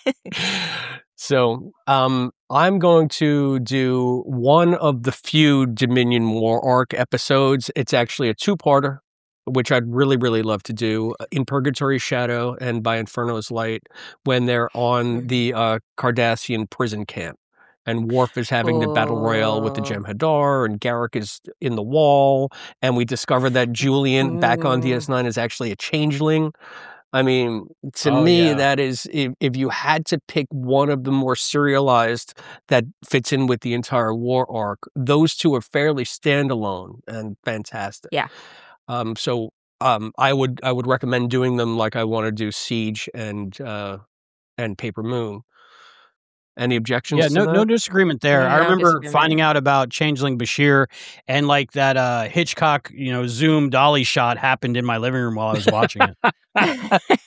So um, I'm going to do one of the few Dominion War arc episodes. It's actually a two-parter, which I'd really, really love to do. uh, In Purgatory's Shadow and By Inferno's Light, when they're on the uh, Cardassian prison camp. And Worf is having the battle royale with the Oh. Jem'Hadar, and Garrick is in the wall, and we discover that Julian back on D S Ooh. nine is actually a changeling. I mean, to Oh, me, yeah. that is if, if you had to pick one of the more serialized that fits in with the entire war arc, those two are fairly standalone and fantastic. Yeah. Um. So, um, I would I would recommend doing them like I want to do Siege and uh, and Paper Moon. Any objections? Yeah, to no, that? no disagreement there. I No remember disagreement. finding out about Changeling Bashir, and like that uh, Hitchcock, you know, zoom dolly shot happened in my living room while I was watching it.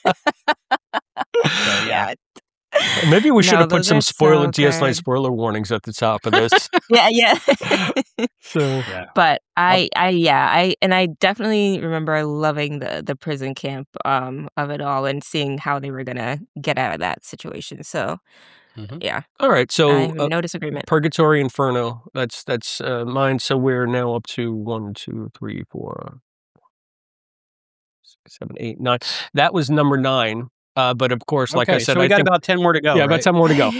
So, yeah. Maybe we should No, have put those some are spoiler so D S nine good. spoiler warnings at the top of this. Yeah, yeah. So Yeah. But I, I, yeah, I, and I definitely remember loving the the prison camp um of it all and seeing how they were gonna get out of that situation. So Mhm. yeah, all right, I so have uh, no disagreement. Purgatory Inferno. That's that's uh, mine. So we're now up to one, two, three, four, six, seven, eight, nine. That was number nine. Uh, but of course, like I Okay, said, so we I got think about ten more to go. yeah, right? about ten more to go.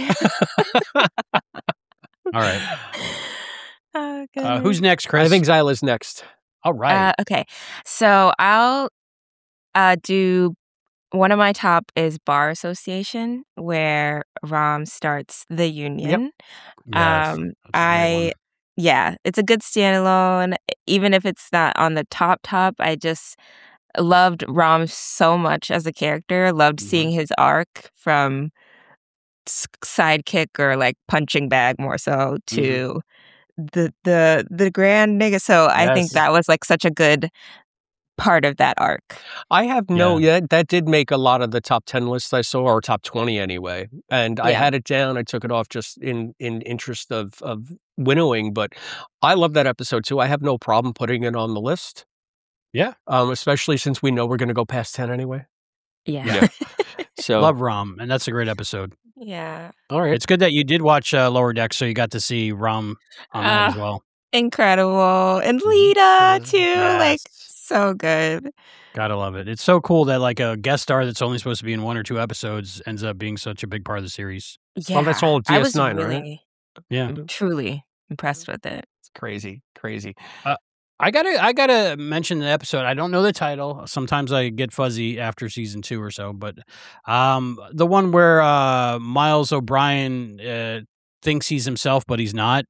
All right. Oh, Uh, who's goodness. next, Chris? I think Zyla's next. All right. Uh, okay, so I'll uh do one of my top is Bar Association, where Rom starts the union. Yes, um, that's a great I one. yeah, it's a good standalone. Even if it's not on the top top, I just loved Ram so much as a character. Loved Mhm. seeing his arc from s- sidekick or like punching bag more so to the the the grand nigga. So I think Yes. that was like such a good part of that arc. I have no, Yeah. yeah, that did make a lot of the top ten lists I saw, or top twenty anyway. And I Yeah. had it down. I took it off just in in interest of of winnowing. But I love that episode too. I have no problem putting it on the list. Yeah. Um, especially since we know we're going to go past ten anyway. Yeah. Yeah. So Love Ram, and that's a great episode. Yeah. all right. It's good that you did watch uh, Lower Deck, so you got to see Ram on that as Ah, well. incredible. And Mhm. Lita too. Like Yes. so good. Gotta love it. It's so cool that like a guest star that's only supposed to be in one or two episodes ends up being such a big part of the series. Yeah. Well, that's all I was D S nine, right? really Yeah. truly impressed with it. It's crazy, crazy. I gotta I gotta mention the episode. I don't know the title. Sometimes I get fuzzy after season two or so, but um the one where uh Miles O'Brien uh, thinks he's himself but he's not.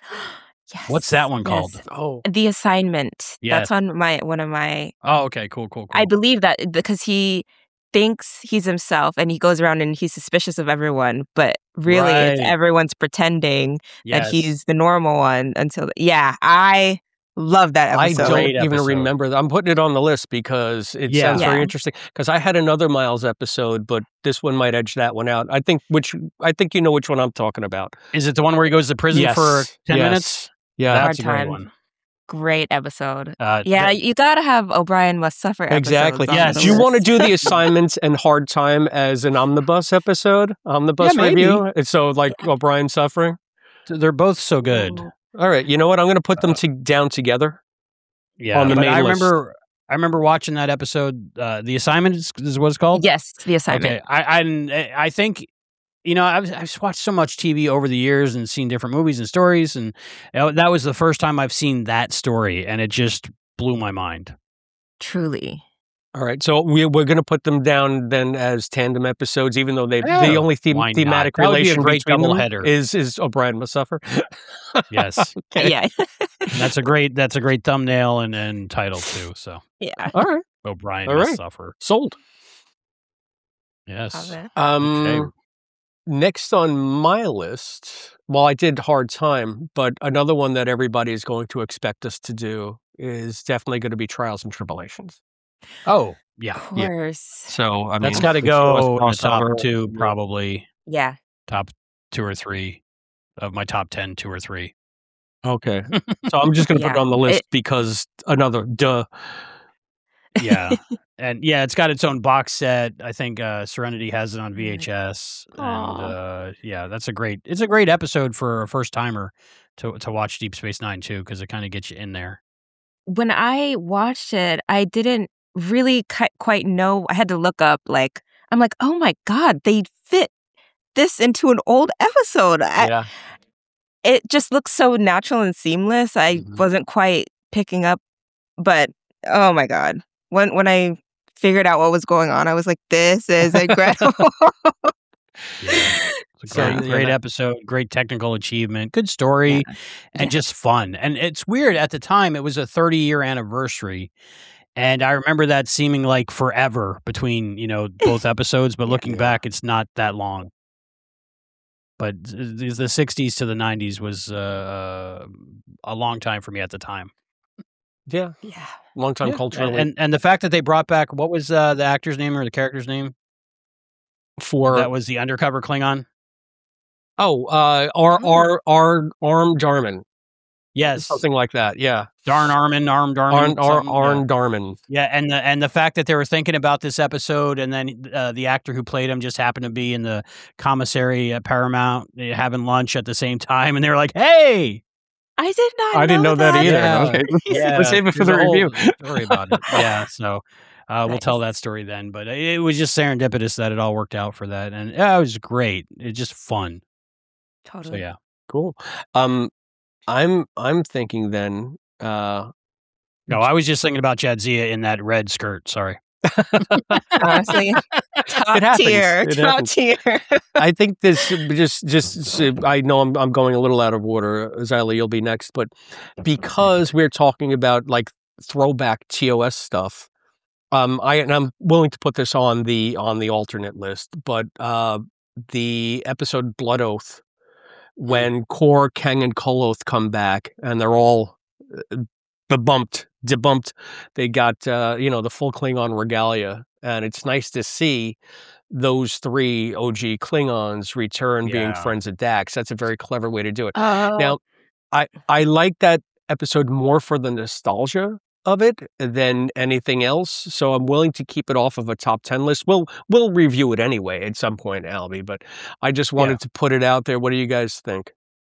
Yes. What's that one called? Yes. Oh, The Assignment. Yes. That's on my one of my Oh, okay, cool, cool, cool. I believe that because he thinks he's himself and he goes around and he's suspicious of everyone, but really it's Right. everyone's pretending Yes. that he's the normal one until yeah, I love that I episode. don't Great even episode. remember that. I'm putting it on the list because it Yeah. sounds very Yeah. interesting. Because I had another Miles episode, but this one might edge that one out. I think which I think you know which one I'm talking about. Is it the one where he goes to prison Yes, for ten yes. minutes? Yeah, Hard That's a great Time. one. Great episode. Uh, Yeah, that- you gotta have O'Brien Must Suffer episodes exactly. on Yes. the Do you list. want to do the assignments and Hard Time as an omnibus episode, omnibus Yeah, maybe. review? And so like O'Brien suffering. they're both so good. Ooh. All right, you know what? I'm going to put them to, down together. Yeah, On the but main I list. remember I remember watching that episode. Uh, the Assignment is, is what it's called. Yes, The Assignment. Okay, I I I think you know I've I've watched so much T V over the years and seen different movies and stories, and you know, that was the first time I've seen that story, and it just blew my mind. Truly. All right, so we, we're going to put them down then as tandem episodes, even though they Yeah, the only them, why not? thematic That would be a relation great between them doubleheader. is is O'Brien Must Suffer. Yes, Okay. Yeah. that's a great that's a great thumbnail and, and title too. So yeah. All right, O'Brien All must right. suffer. sold. Yes. Love it. Um, Okay. Next on my list, well, I did Hard Time, but another one that everybody is going to expect us to do is definitely going to be Trials and Tribulations. Oh yeah, Of yeah. course. So I mean, that's got to the two of us go in the top crossover, two, yeah. probably Yeah. top two or three of my top ten, two or three. Okay, so I'm just going to put it Yeah. on the list It- because another duh. Yeah, and yeah, it's got its own box set. I think uh, Serenity has it on V H S, and Aw. uh, yeah, that's a great. It's a great episode for a first timer to to watch Deep Space Nine too, because it kind of gets you in there. When I watched it, I didn't really ki- quite know. I had to look up, like, I'm like, oh my God, they fit this into an old episode. I, Yeah, it just looks so natural and seamless. I Mhm. wasn't quite picking up, but oh my God. When, when I figured out what was going on, I was like, this is incredible. Yeah, it's a So, great, yeah, great that- episode, great technical achievement, good story, Yeah. and Yeah. just fun. And it's weird at the time; it was a thirty year anniversary. And I remember that seeming like forever between, you know, both episodes, but Yeah. looking Yeah. back, it's not that long. But th- the sixties to the nineties was uh, a long time for me at the time. yeah, Yeah. long time Yeah, culturally and and the fact that they brought back what was uh, the actor's name or the character's name for that was the undercover Klingon? oh, uh, R R R Arm Jarman, Yes, something like that. Yeah, Darn Armin, Arm Darmin, Arn Ar, something, Arn yeah. Darman. Yeah, and the and the fact that they were thinking about this episode, and then uh, the actor who played him just happened to be in the commissary at Paramount uh, having lunch at the same time, and they were like, "Hey, I did not I didn't know that either. Yeah. Okay, yeah, let's save it for there's the a whole review. story about it." Yeah, so uh, we'll Nice. tell that story then. But it was just serendipitous that it all worked out for that, and yeah, it was great. It's just fun. So Totally. yeah, Cool. Um, I'm I'm thinking then. Uh, no, I was just thinking about Jadzia in that red skirt. Sorry. Honestly, top It happens. tier, It top happens. tier. I think this just just I know I'm I'm going a little out of order. Zyla, you'll be next, but because we're talking about like throwback T O S stuff, um, I and I'm willing to put this on the on the alternate list, but uh, the episode Blood Oath, when Kor, Kang, and Koloth come back, and they're all uh, debunked, debunked. They got uh, you know the full Klingon regalia, and it's nice to see those three O G Klingons return being Yeah. friends of Dax. That's a very clever way to do it. Oh, Now, I I like that episode more for the nostalgia of it than anything else, so I'm willing to keep it off of a top ten list. We'll we'll review it anyway at some point, Albie, but I just wanted Yeah. to put it out there. What do you guys think?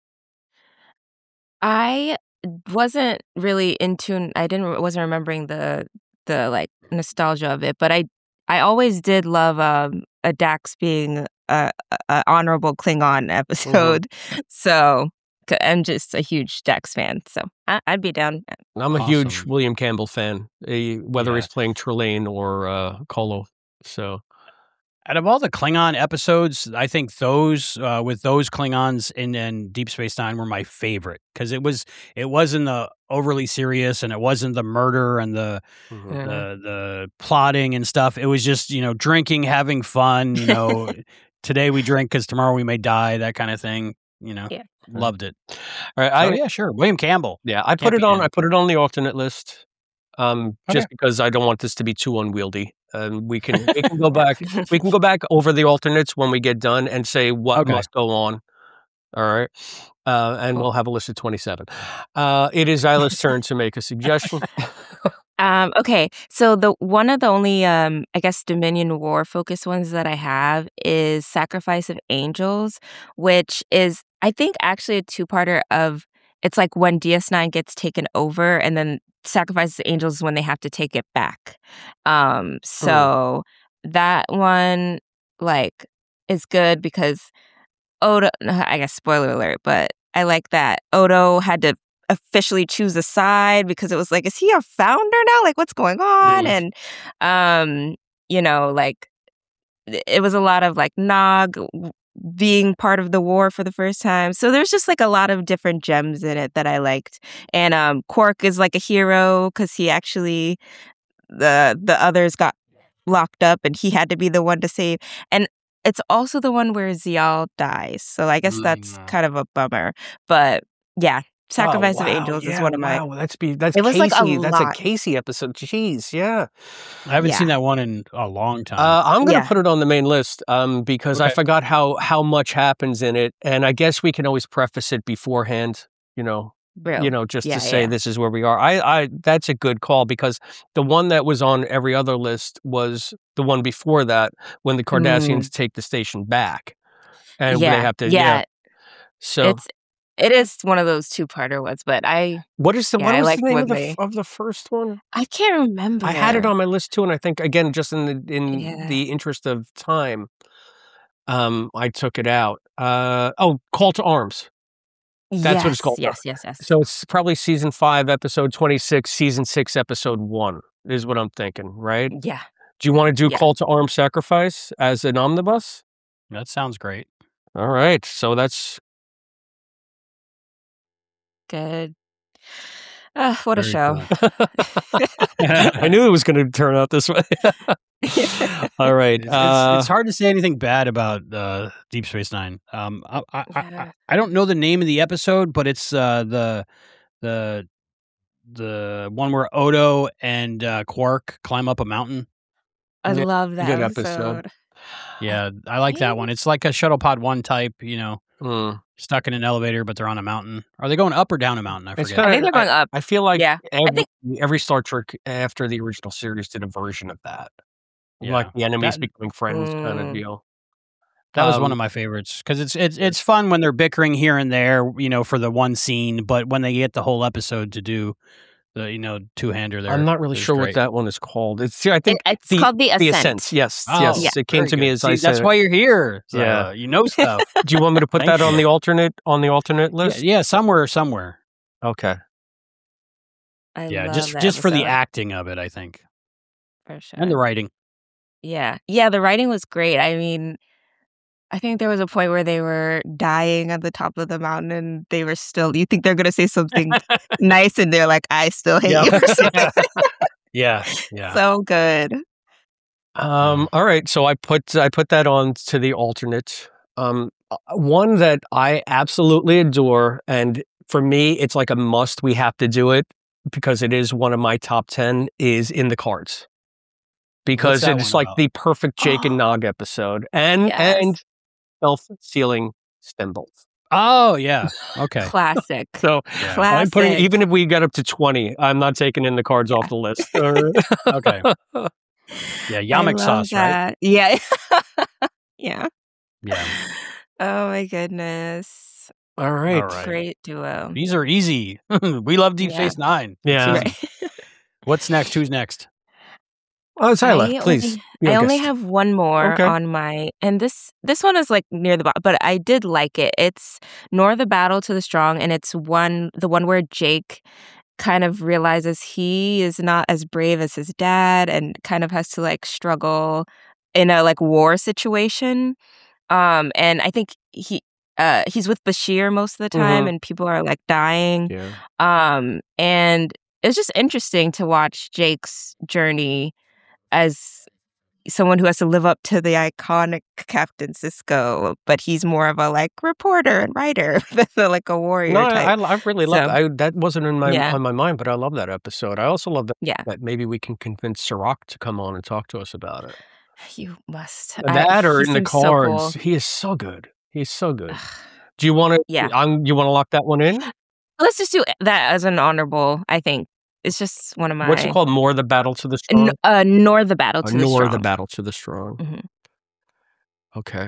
I wasn't really in tune. I didn't wasn't remembering the the like nostalgia of it, but I I always did love um a Dax being a, a, a honorable Klingon episode. So c- I'm just a huge Dax fan. So I, I'd be down. I'm a huge Awesome. William Campbell fan, eh, whether Yeah. he's playing Trelane or uh, Kolo. So Out of all the Klingon episodes, I think those uh, with those Klingons in, in Deep Space Nine were my favorite because it was it wasn't the overly serious and it wasn't the murder and the mhm. Yeah. the the plotting and stuff. It was just you know drinking, having fun. You know, today we drink because tomorrow we may die. That kind of thing. You know, Yeah. loved it. all right, So I yeah, sure. William Campbell. yeah, I Can't put it beat on. him. I put it on the alternate list, um, Okay. just because I don't want this to be too unwieldy. And we can we can go back we can go back over the alternates when we get done and say what Okay. must go on. All right, uh, and Cool. we'll have a list of twenty-seven. Uh, it is Isla's turn to make a suggestion. Um, okay, so the one of the only um I guess Dominion War focused ones that I have is Sacrifice of Angels, which is I think actually a two-parter of it's like when D S nine gets taken over and then Sacrifice of Angels is when they have to take it back. Um so that one like is good because Odo I guess spoiler alert, but I like that Odo had to officially choose a side because it was like, is he a founder now? Like, what's going on? Mm. And, um, you know, like, th- it was a lot of like Nog w- being part of the war for the first time. So there's just like a lot of different gems in it that I liked. And um, Quark is like a hero because he actually, the the others got locked up and he had to be the one to save. And it's also the one where Zial dies. So I guess that's Mm. kind of a bummer. But yeah, Sacrifice Oh, of wow, Angels is yeah, one of my. wow. That's be that's It was, Casey. like, a that's a lot. Casey episode. Jeez, yeah. I haven't seen Yeah. that one in a long time. Uh, I'm gonna Yeah. put it on the main list um, because I Okay. forgot how how much happens in it, and I guess we can always preface it beforehand. You know, Real. you know, just Yeah, to say yeah. this is where we are. I, I that's a good call because the one that was on every other list was the one before that when the Cardassians take the station back, and yeah, they have to. yeah. Yeah. So It's it is one of those two-parter ones, but I what is the yeah, what I was like the name when of the they- f- of the first one? I can't remember. I had it on my list too, and I think again, just in the in Yeah. the interest of time, um, I took it out. Uh, oh, Call to Arms. That's what it's Yes, called. Yes, yes, yes. So it's probably season five, episode twenty-six, season six, episode one is what I'm thinking, right? Yeah. Do you want to do Yeah. Call to Arms Sacrifice as an omnibus? That sounds great. All right, so that's Good. Ah, what a Very show. cool. I knew it was going to turn out this way. All right, It's, uh, it's, it's hard to say anything bad about uh, Deep Space Nine. Um, I, I, I, Yeah. I don't know the name of the episode, but it's uh, the the the one where Odo and uh, Quark climb up a mountain. I Yeah, love that good episode. episode. Yeah, I like that one. It's like a shuttle pod one type. You know, mm. stuck in an elevator, but they're on a mountain. Are they going up or down a mountain? I It's forget. I think they're going up. I feel like Yeah. every, think- every Star Trek after the original series did a version of that. Yeah. Like the enemies That- becoming friends kind of Mm. deal. That was one Um, of my favorites because it's it's it's fun when they're bickering here and there, you know, for the one scene. But when they get the whole episode to do the you know two hander, there, I'm not really it was sure what great. that one is called. It's I It, think it's the, called the Ascent. the Ascent. Yes, Oh, yes. Yeah. It came very to me good. as See, I said. that's why you're here. So, Yeah. you know stuff. Do you want me to put Thank that on you. the alternate on the alternate yeah, list? yeah, somewhere, somewhere. Okay. I Yeah, love just that just for the episode. acting of it, I think. for sure. And the writing. Yeah. Yeah, the writing was great. I mean, I think there was a point where they were dying at the top of the mountain and they were still, you think they're going to say something nice and they're like, I still hate Yeah. you. or something. Yeah. Yeah. So good. Um, all right, so I put I put that on to the alternate. Um, uh, one that I absolutely adore, and for me, it's like a must. We have to do it because it is one of my top ten. Is In the Cards, because that it's one like about? the perfect Jake and Nog episode, and Yes. and self-sealing symbols. Oh, yeah. Okay. Classic. So Yeah. I'm putting, Classic. even if we get up to twenty, I'm not taking In the Cards off the list. Okay. Yeah. I Yamak love sauce, right? that. Yeah. Yeah. Yeah. Oh my goodness. All right. All right. Great duo. These are easy. We love Deep Yeah. Space Nine. Yeah. It's easy. Right. What's next? Who's next? Oh, Tyler, I please. only, be I our only guest. have one more Okay. on my, and this this one is like near the bottom, but I did like it. It's Nor the Battle to the Strong, and it's one the one where Jake kind of realizes he is not as brave as his dad, and kind of has to like struggle in a like war situation. Um, and I think he uh he's with Bashir most of the time, Mhm. and people are like dying. Yeah. Um, and it's just interesting to watch Jake's journey as someone who has to live up to the iconic Captain Sisko, but he's more of a like reporter and writer than a, like a warrior No, type. I, I really love So- I, that. Wasn't in my Yeah. on my mind, but I love that episode. I also love that, Yeah, that maybe we can convince Sirach to come on and talk to us about it. you must. That I, or he In the seems so Cards. cool. He is so good. He's so good. Do you want to? Yeah. I'm, you want to lock that one in? Let's just do that as an honorable. I think it's just one of my. What's it called? More the Battle to the Strong. N- uh, Nor the Battle Oh, to the Nor Strong. the Battle to the Strong. Mhm. Okay.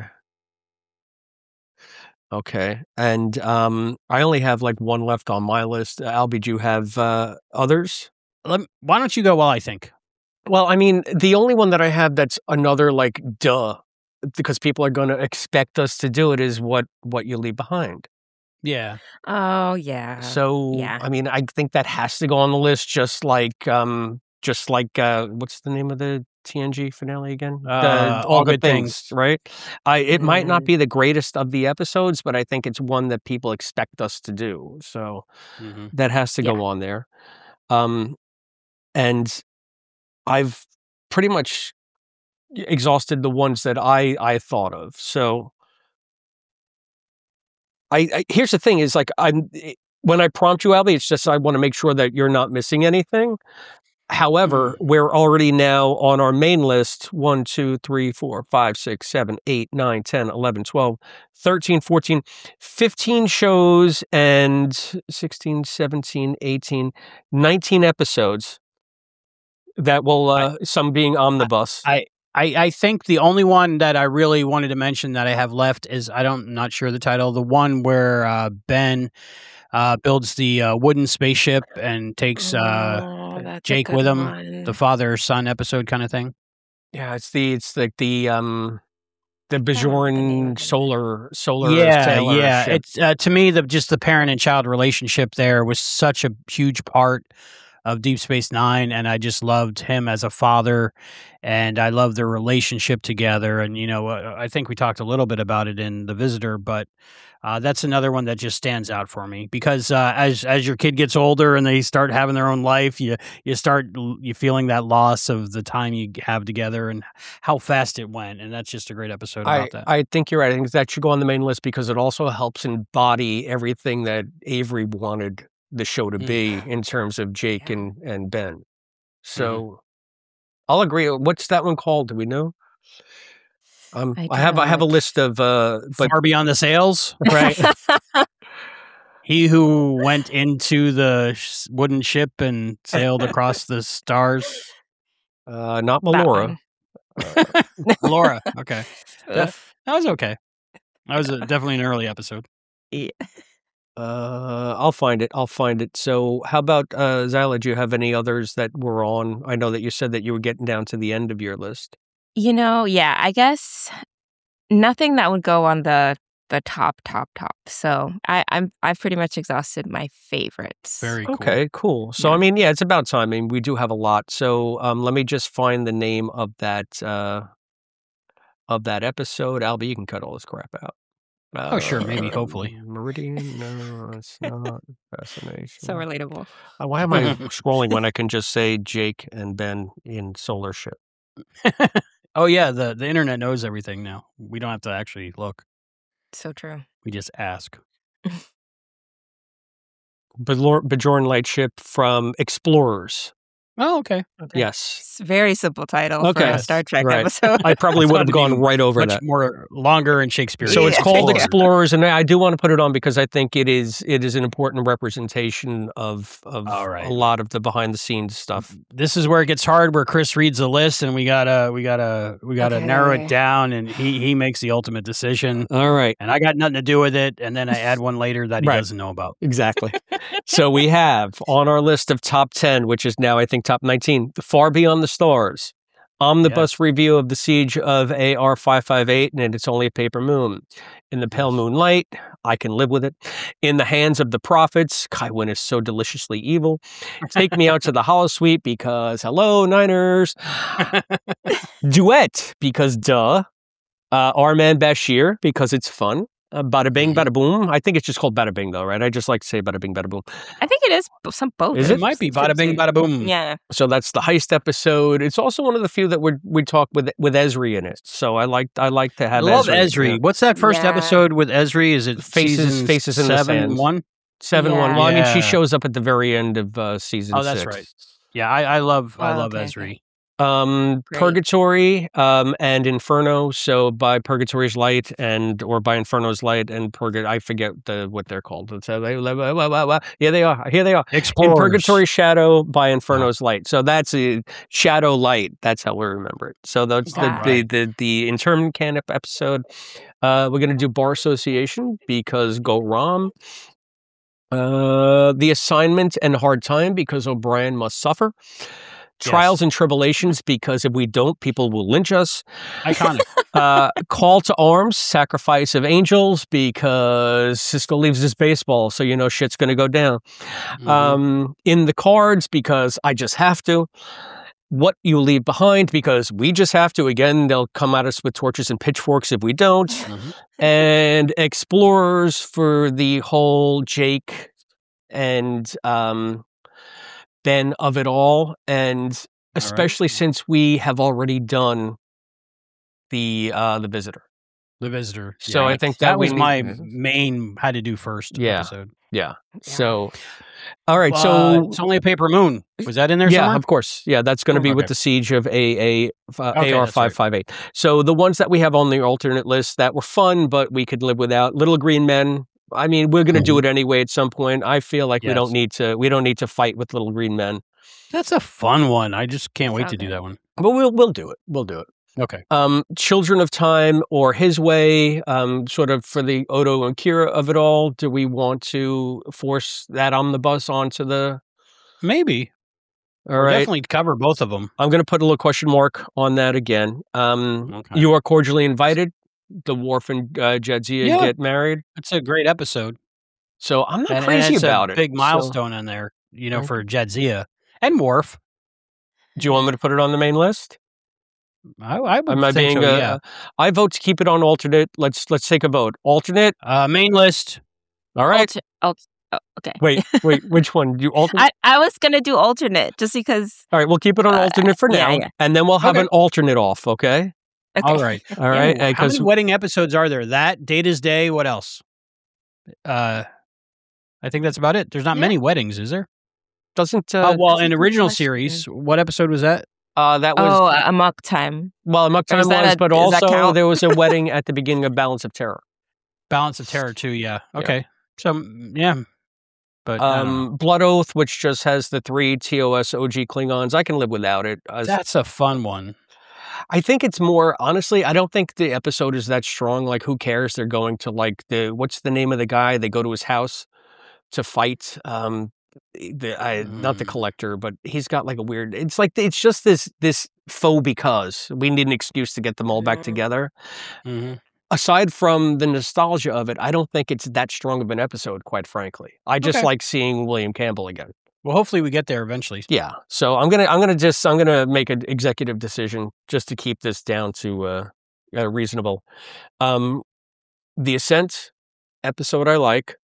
Okay. And um, I only have like one left on my list. Albie, do you have uh, others? Let me, why don't you go while I think? Well, I mean, the only one that I have that's another like duh, because people are going to expect us to do it, is what what you leave behind. Yeah. Oh yeah. So, yeah. I mean, I think that has to go on the list, just like um, just like uh, what's the name of the T N G finale again? The- Uh, All Good Things. right? I it might not Mhm. be the greatest of the episodes, but I think it's one that people expect us to do. So Mhm. that has to go on there. Um, and I've pretty much exhausted the ones that I I thought of. So I, I here's the thing: is like I'm when I prompt you, Albie, it's just I want to make sure that you're not missing anything. However, we're already now on our main list one, two, three, four, five, six, seven, eight, nine, ten, eleven, twelve, thirteen, fourteen, fifteen shows and sixteen, seventeen, eighteen, nineteen episodes that will, uh, some being omnibus. I, I, I think the only one that I really wanted to mention that I have left is I don't I'm not sure the title. The one where uh, Ben uh, builds the uh, wooden spaceship and takes uh, Oh, that's a Jake good with him. one. The father son episode kind of thing. yeah, it's the, it's like the, um, the the name of Bajoran it. solar, solar Yeah, sailor yeah. ship. It's uh, to me the just the parent and child relationship there was such a huge part of Deep Space Nine, and I just loved him as a father, and I love their relationship together. And you know, uh, I think we talked a little bit about it in The Visitor, but uh, that's another one that just stands out for me because uh, as as your kid gets older and they start having their own life, you you start l- you feeling that loss of the time you have together and how fast it went, and that's just a great episode I, about that. I think you're right. I think that should go on the main list because it also helps embody everything that Avery wanted the show to Mm. be in terms of Jake Yeah. and, and Ben. So I'll agree. What's that one called? Do we know? Um, I I do have I have a not. list of uh, but Far Beyond the Sails, right. he who went into the sh- wooden ship and sailed across the stars. uh, not That Melora. one. Laura, okay, that, Ugh. that was okay. That was a, definitely an early episode. Yeah. Uh, I'll find it. I'll find it. So, how about uh, Zyla? Do you have any others that were on? I know that you said that you were getting down to the end of your list. You know, yeah, I guess nothing that would go on the the top, top, top. So I, I'm I've pretty much exhausted my favorites. Very cool. Okay, cool. So Yeah. I mean, yeah, it's about time. I mean, we do have a lot. So um, let me just find the name of that uh, of that episode. Albie, you can cut all this crap out. Oh, sure, maybe, Uh, hopefully. Meridian? No, it's not. Fascination. So relatable. Uh, why am I scrolling when I can just say Jake and Ben in Solar Ship? Oh yeah, the the internet knows everything now. We don't have to actually look. So true. We just ask. Bajor- Bajoran Lightship from Explorers. Oh, okay. Okay. Yes. It's a very simple title Okay. for a Star Trek Right. episode. I probably It's would got have to gone be right over much that. more longer and Shakespearean. So it's Yeah. called Yeah. Explorers, and I do want to put it on because I think it is it is an important representation of of All right. a lot of the behind the scenes stuff. This is where it gets hard. Where Chris reads the list, and we gotta we gotta we gotta narrow Okay. it down, and he he makes the ultimate decision. All right, And I got nothing to do with it. And then I add one later that he Right. doesn't know about. exactly. So we have on our list of top ten, which is now I think top nineteen, Far Beyond the Stars, omnibus review of the Siege of A R five five eight, and It's Only a Paper Moon. In the Pale Moonlight, I Can Live with It. In the Hands of the Prophets, Kai Wynn is so deliciously evil. Take Me Out to the Holosuite because hello Niners. Duet because duh. Uh, Our Man Bashir because it's fun. Uh, bada bing, bada boom. I think it's just called bada bing though, right? I just like to say bada bing, bada boom. I think it is b- some both. Is It might be bada bing, bada boom. Yeah. So that's the heist episode. It's also one of the few that we we talk with with Esri in it. So I like I like to I have love Esri. Esri. Yeah. What's that first Yeah. episode with Esri? Is it Faces- season Faces in the seven Sand. one? Seven Yeah. one. Well, I mean, she Yeah. shows up at the very end of uh, season Oh, that's six. right. Yeah, I, I love I Oh, love okay, Esri. okay. Um, Great. Purgatory, um, and Inferno. So by Purgatory's Light and or by Inferno's Light and Purg. I forget the what they're called. It's, uh, they- Here they are. Here they are. Explorers. In Purgatory Shadow by Inferno's Light. So that's a Shadow Light. That's how we remember it. So that's the Got the, the the interment can episode. Uh, we're gonna do Bar Association because Go Rom. Uh, the Assignment and Hard Time because O'Brien Must Suffer. Trials Yes. and Tribulations because if we don't, people will lynch us. Iconic. Uh, Call to Arms, Sacrifice of Angels because Cisco leaves his baseball, so you know shit's gonna go down. Mhm. Um, in the Cards because I just have to. What You Leave Behind because we just have to. Again, they'll come at us with torches and pitchforks if we don't. Mhm. And Explorers for the whole Jake and um, Ben of it all, and especially since we have already done the uh, the Visitor. The Visitor. So Yeah. I think that that we was my need- main had to do first Yeah. episode. Yeah. So, all right. Uh, So It's Only a Paper Moon. Was that in there yeah, somewhere? of course. Yeah, that's going to be with Okay. the Siege of A A uh, Okay, A R that's right. five five eight. So the ones that we have on the alternate list that were fun, but we could live without. Little Green Men. I mean, we're going to do it anyway at some point. I feel like we Yes. don't need to. We don't need to fight with Little Green Men, That's a fun one. I just can't wait to Sounds do good. that one. but we'll we'll do it. We'll do it. Okay. Um, Children of Time or His Way, um, sort of for the Odo and Kira of it all. Do we want to force that omnibus onto the? Maybe. All We'll right. definitely cover both of them. I'm going to put a little question mark on that again. Um, Okay. You are cordially invited. The Worf and uh, Jadzia Yeah. get married. It's a great episode. So I'm not And, and crazy it's about a it. big So, milestone in there, you know, Okay. for Jadzia and Worf. do you want me to put it on the main list? I, I would Am I think being? so, uh, yeah. I vote to keep it on alternate. Let's let's take a vote. Alternate. Uh, main list. All right. Alter- al- oh, okay. Wait, wait. Which one? You alternate? I, I was gonna do alternate just because. All right. We'll keep it on uh, alternate for yeah, now, yeah. and then we'll have Okay. an alternate off. Okay. Okay. All right. All right. Ooh, how Because many wedding episodes are there? That, Data's Day, what else? Uh, I think that's about it. There's not Yeah. many weddings, is there? doesn't uh, Oh, well, that's in a good original question. series, what episode was that? uh that was Oh, amok time. well, Amok or Time is that was, a- but does that also count? there was a wedding at the beginning of Balance of Terror. Balance of Terror too, yeah. Yeah. Okay. So, mm, yeah. But I don't know. Um, Blood Oath, which just has the three T O S O G Klingons. I can live without it. Uh, That's a fun one. I think it's more honestly. I don't think the episode is that strong. Like, who cares? They're going to like the what's the name of the guy? They go to his house to fight. Um, the I, not the Mm. collector, but he's got like a weird. It's like it's just this this faux because we need an excuse to get them all back Mhm. together. hmm aside from the nostalgia of it, I don't think it's that strong of an episode, quite frankly. I just Okay. like seeing William Campbell again. Well, hopefully we get there eventually. Yeah. So I'm gonna I'm gonna just I'm gonna make an executive decision just to keep this down to uh, uh reasonable. Um, the Ascent episode I like.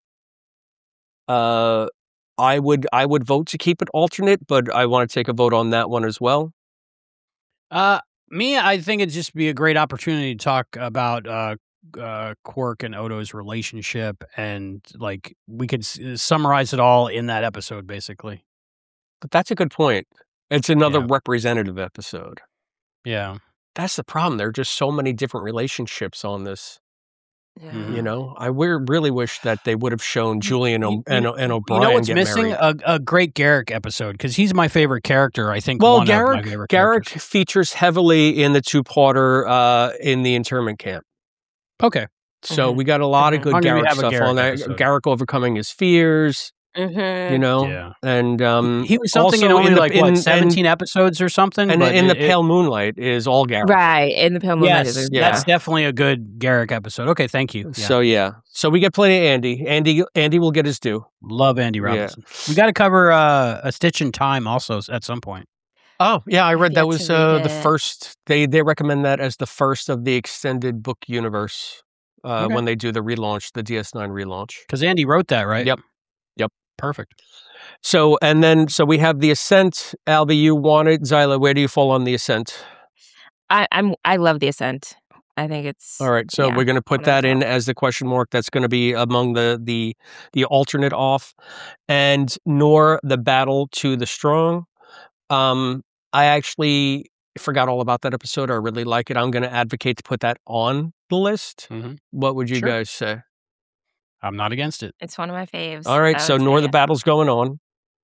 Uh, I would I would vote to keep it alternate, but I want to take a vote on that one as well. Uh, me, I think it'd just be a great opportunity to talk about uh, uh, Quark and Odo's relationship, and like we could s- summarize it all in that episode, basically. But that's a good point. It's another Yeah. representative episode. Yeah. That's the problem. There are just so many different relationships on this. Yeah. Mhm. You know, I we- really wish that they would have shown Julian o- You- and, you- and You O'Brien know what's get missing? married. A, a great Garrick episode, because he's my favorite character. I think Well, one of my Garrick favorite Garrick characters. features heavily in the two-parter uh, in the internment camp. Okay. So Mhm. we got a lot of Mhm. good Why don't we Garrick have a stuff Garrick on that. episode? Garrick overcoming his fears, Mhm. you know, Yeah. and um, He was something in also only the- like in- what and- seventeen episodes or something. and but in the it- it- Pale Moonlight is all Garrick. Right. In the Pale Moonlight. yes, is- yeah. that's definitely a good Garrick episode. Okay, thank you. Yeah. So yeah, so we get plenty of Andy. Andy Andy will get his due. Love Andy Yeah. Robinson. We got to cover uh, A Stitch in Time also s- at some point. Oh yeah, I read I've that yet was to uh, read the it. first. They they recommend that as the first of the extended book universe uh, Okay. when they do the relaunch, the D S nine relaunch. Because Andy wrote that, right? Yep. Yep. Perfect. So and then so we have the Ascent. Albie, you want it. Zyla, where do you fall on the Ascent? I, I'm. I love the Ascent. I think it's. All right, so yeah, we're going to put one of that the in top. as the question mark. That's going to be among the the the alternate off, and nor the Battle to the Strong. Um, I actually forgot all about that episode. I really like it. I'm going to advocate to put that on the list. Mhm. What would you Sure. guys say? I'm not against it. It's one of my faves. All right, I so would nor say the it. Battle's going on.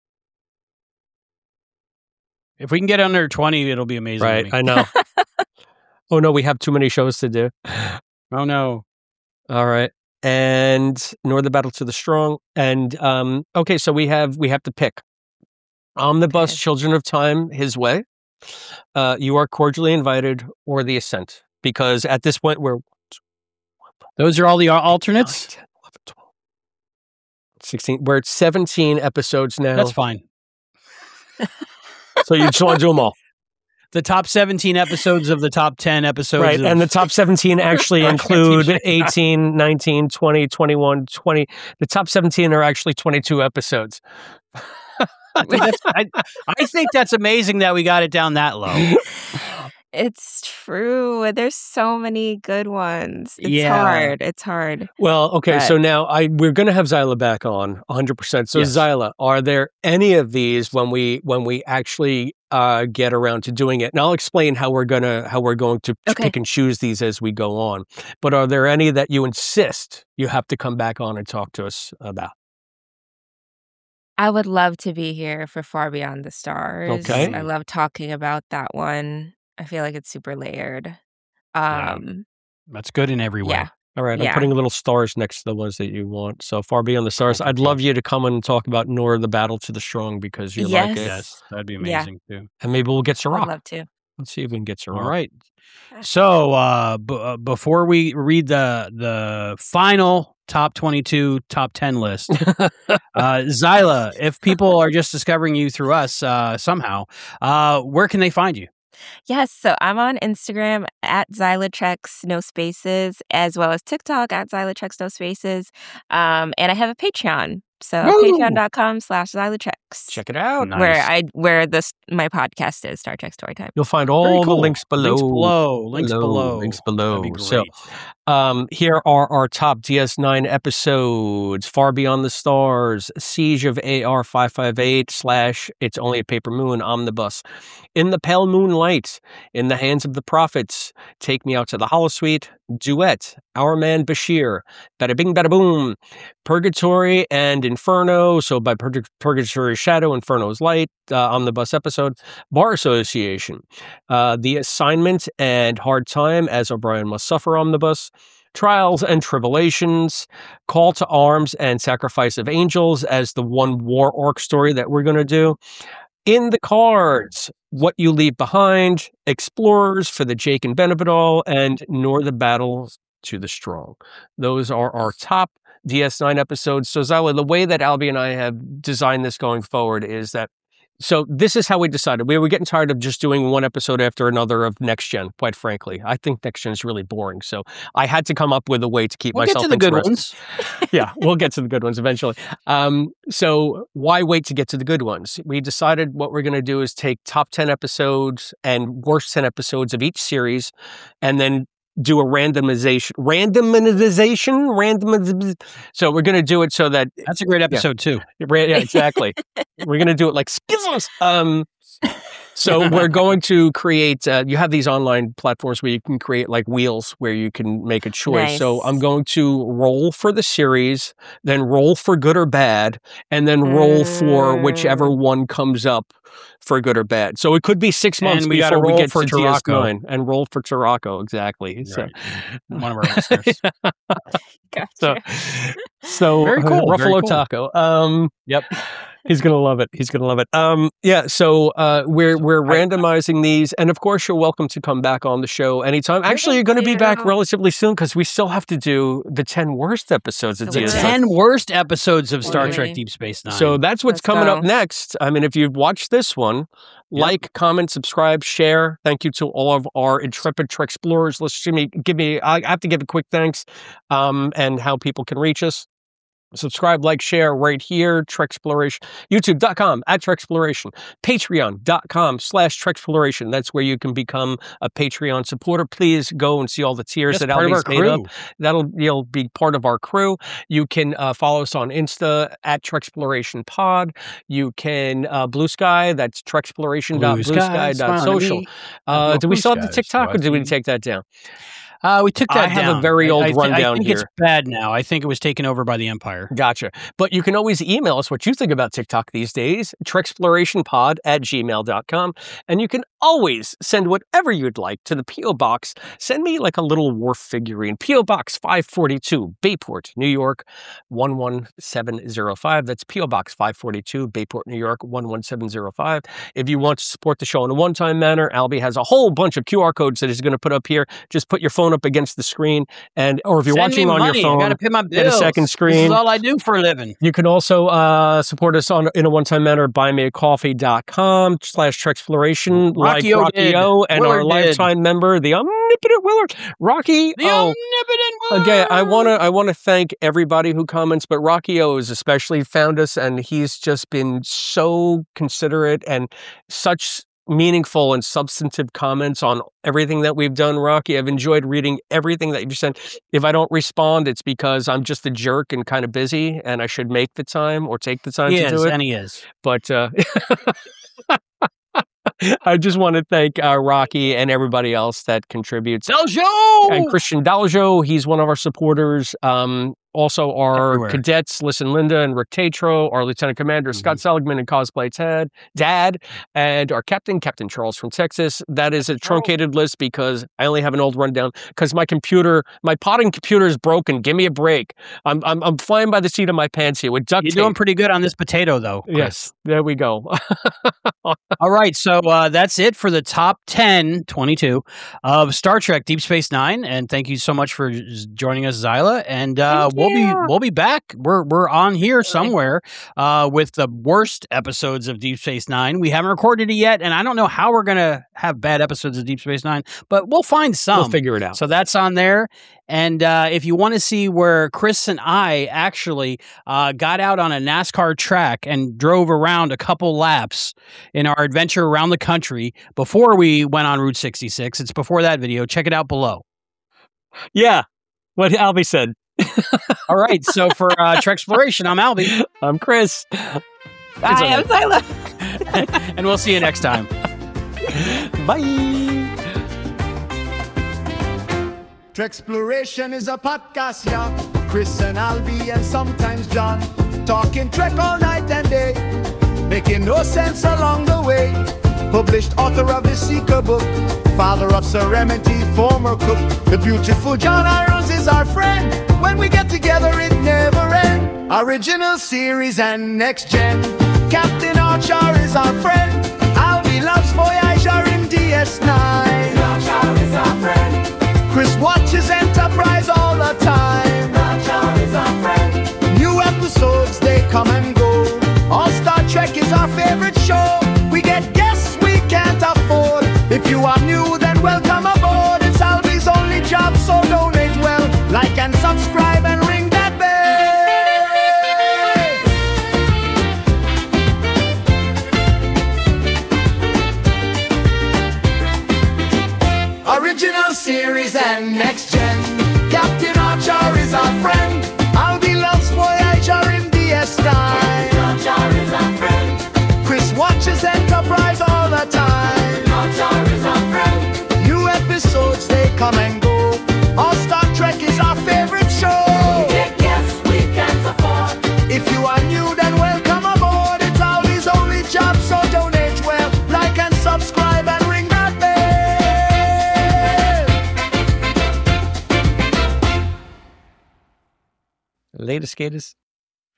If we can get under twenty, it'll be amazing. to Right, me. I know. Oh no, we have too many shows to do. Oh no. All right. And nor the Battle to the Strong. And um, okay, so we have we have to pick. Omnibus, Okay. Children of Time, His Way. Uh, you are cordially invited, or the Ascent. Because at this point we're Those are all the al- nine, alternates? ten, eleven, twelve, sixteen. We're at seventeen episodes now. That's fine. So you just want to do them all. The top seventeen episodes of the top ten episodes. Right. of- And the top seventeen actually Right. include eighteen, nineteen, twenty, twenty-one, twenty. The top seventeen are actually twenty-two episodes. I, think that's, I, I think that's amazing that we got it down that low. It's true. There's so many good ones. It's Yeah. hard. It's hard. Well, okay, But- so now I we're going to have Zyla back on one hundred percent. So Yes. Zyla, are there any of these when we when we actually uh, get around to doing it? And I'll explain how we're going to how we're going to Okay. pick and choose these as we go on. But are there any that you insist you have to come back on and talk to us about? I would love to be here for Far Beyond the Stars. Okay. I love talking about that one. I feel like it's super layered. Yeah. Um, That's good in every way. yeah. All right, I'm Yeah. putting little stars next to the ones that you want. So Far Beyond the Stars. Okay. I'd love you to come and talk about Nor the Battle to the Strong because you like Yes. it. Yes, that'd be Yeah. amazing too. And maybe we'll get I'd Ciroc. love to. Let's see if we can get Ciroc. All right. So uh, b- uh, before we read the the final top twenty-two, top ten list, uh, Zyla, if people are just discovering you through us uh, somehow, uh, where can they find you? Yes, so I'm on Instagram at Xylatrex, no spaces, as well as TikTok at Xylatrex, no spaces. Um, and I have a Patreon. So Woo! patreon.com slash Xylatrex. Check it out. Nice. Where I where this my podcast is, Star Trek Storytime. You'll find Very all the cool. links below. Links below. Links Below, below. links below. That'd be So, great. Um, here are our top D S nine episodes: Far Beyond the Stars, Siege of A R five five eight slash It's Only a Paper Moon Omnibus, In the Pale Moonlight, In the Hands of the Prophets, Take Me Out to the Holosuite, Duet, Our Man Bashir, Bada Bing Bada Boom, Purgatory and Inferno. So by Purg- Purgatory Shadow, Inferno's Light, uh, Omnibus episode, Bar Association, uh, The Assignment and Hard Time as O'Brien Must Suffer Omnibus, Trials and Tribulations, Call to Arms and Sacrifice of Angels as the one war orc story that we're going to do. In the Cards, What You Leave Behind, Explorers for the Jake and Benevidal, and Nor the Battle to the strong. Those are our top D S nine episodes. So Zyla, the way that Albie and I have designed this going forward is that, so this is how we decided. We were getting tired of just doing one episode after another of Next Gen, quite frankly. I think Next Gen is really boring. So I had to come up with a way to keep we'll myself get to the interested. good ones. Yeah, we'll get to the good ones eventually. Um, so why wait to get to the good ones? We decided what we're going to do is take top ten episodes and worst ten episodes of each series and then do a randomization, randomization, randomization. So we're going to do it so that that's a great episode yeah, too. Yeah, exactly. We're going to do it like skizzles. Um, so we're going to create, uh, you have these online platforms where you can create like wheels where you can make a choice. Nice. So I'm going to roll for the series, then roll for good or bad, and then roll mm. for whichever one comes up for good or bad. So it could be six months and we before we get for to D S nine and roll for Tarako. Exactly. Right. So one of our listeners. Gotcha. So, so very cool. Uh, Ruffalo very cool. Taco. Um, yep. He's gonna love it. He's gonna love it. Um, yeah. So uh, we're we're randomizing these, and of course, you're welcome to come back on the show anytime. Actually, you're going to be back relatively soon because we still have to do the ten worst episodes of the D S nine. ten worst episodes of Star Trek Deep Space Nine. So that's what's Let's coming go. up next. I mean, if you've watched this one, like, yep. comment, subscribe, share. Thank you to all of our intrepid Trek explorers. Let's give me, give me. I have to give a quick thanks, um, and how people can reach us. Subscribe, like, share right here, Trek Exploration, youtube dot com at Trek Exploration, patreon dot com slash Trek Exploration. That's where you can become a Patreon supporter. Please go and see all the tiers That's that part of our Albie's made crew. up. That'll, you'll be part of our crew. You can uh, follow us on Insta at Trek Exploration Pod. You can, uh, Blue Sky, that's Trek Exploration dot blue sky dot social. Uh, do we still have the TikTok or did we take that down? Uh, we took that I have down. a very old I, I th- rundown I think here. It's bad now. I think it was taken over by the Empire. Gotcha. But you can always email us what you think about TikTok these days, Trexplorationpod at gmail dot com. And you can always send whatever you'd like to the P O Box. Send me like a little Worf figurine. P O Box five forty-two, Bayport, New York, one one seven zero five. That's P O Box five forty-two, Bayport, New York, one one seven zero five. If you want to support the show in a one-time manner, Albie has a whole bunch of Q R codes that he's going to put up here. Just put your phone up against the screen, and or if you're Send watching me on money. your phone, I gotta pay my bills. get a second screen. This is all I do for a living. You can also uh, support us on in a one-time manner at buy me a coffee dot com slash Trexploration, like Rocky O and Willard our did. lifetime member, the omnipotent Willard. Rocky The O. omnipotent Willard. Again, I want to I want to thank everybody who comments, but Rocky O has especially found us, and he's just been so considerate and such meaningful and substantive comments on everything that we've done. Rocky, I've enjoyed reading everything that you've sent. If I don't respond, it's because I'm just a jerk and kind of busy, and I should make the time or take the time he to is, do it. And he is. But uh, I just want to thank uh, Rocky and everybody else that contributes. Daljo! And Christian Daljo, he's one of our supporters. Um, Also, our Everywhere. cadets, Listen Linda and Rick Tatro, our Lieutenant Commander, mm-hmm. Scott Seligman and Cosplay Ted, Dad, and our Captain, Captain Charles from Texas. That is a truncated list because I only have an old rundown because my computer, my potting computer is broken. Give me a break. I'm I'm, I'm flying by the seat of my pants here with duct You're tape. doing pretty good on this potato, though. Chris. Yes, there we go. All right, so uh, that's it for the top ten, twenty-two, of Star Trek Deep Space Nine. And thank you so much for joining us, Zyla. And uh, we'll be we'll be back. We're we're on here somewhere uh, with the worst episodes of Deep Space Nine. We haven't recorded it yet, and I don't know how we're gonna have bad episodes of Deep Space Nine, but we'll find some. We'll figure it out. So that's on there. And uh, if you want to see where Chris and I actually uh, got out on a NASCAR track and drove around a couple laps in our adventure around the country before we went on Route sixty-six, it's before that video. Check it out below. Yeah, what Albie said. All right, so for uh, Trek Exploration, I'm Albie. I'm Chris. Bye, I'm Zyla. And we'll see you next time. Bye. Trexploration is a podcast, yeah. Chris and Albie and sometimes John talking Trek all night and day, making no sense along the way. Published author of the Seeker book, father of Serenity, former cook. The beautiful John Irons is our friend. When we get together, it never ends. Original series and next gen. Captain Archer is our friend. Albie loves Voyager in D S nine. Archer is our friend. Chris watches Enterprise all come and go. All Star Trek is our favorite show. We get guests we can't afford. If you are new, then welcome aboard. It's Albie's only job, so donate well. Like and subscribe and ring that bell. Original series and next gen. Captain Archer is our friend. Albie loves Voyager in D S nine. Captain Archer is our friend. Chris watches Enterprise all the time. Archer is our friend. New episodes, they come and go. All Star Trek is our favorite show. We get guests we can't afford. If you are new, then welcome aboard. It's Albie's only job, so donate well. Like and subscribe and ring that bell. Later, skaters.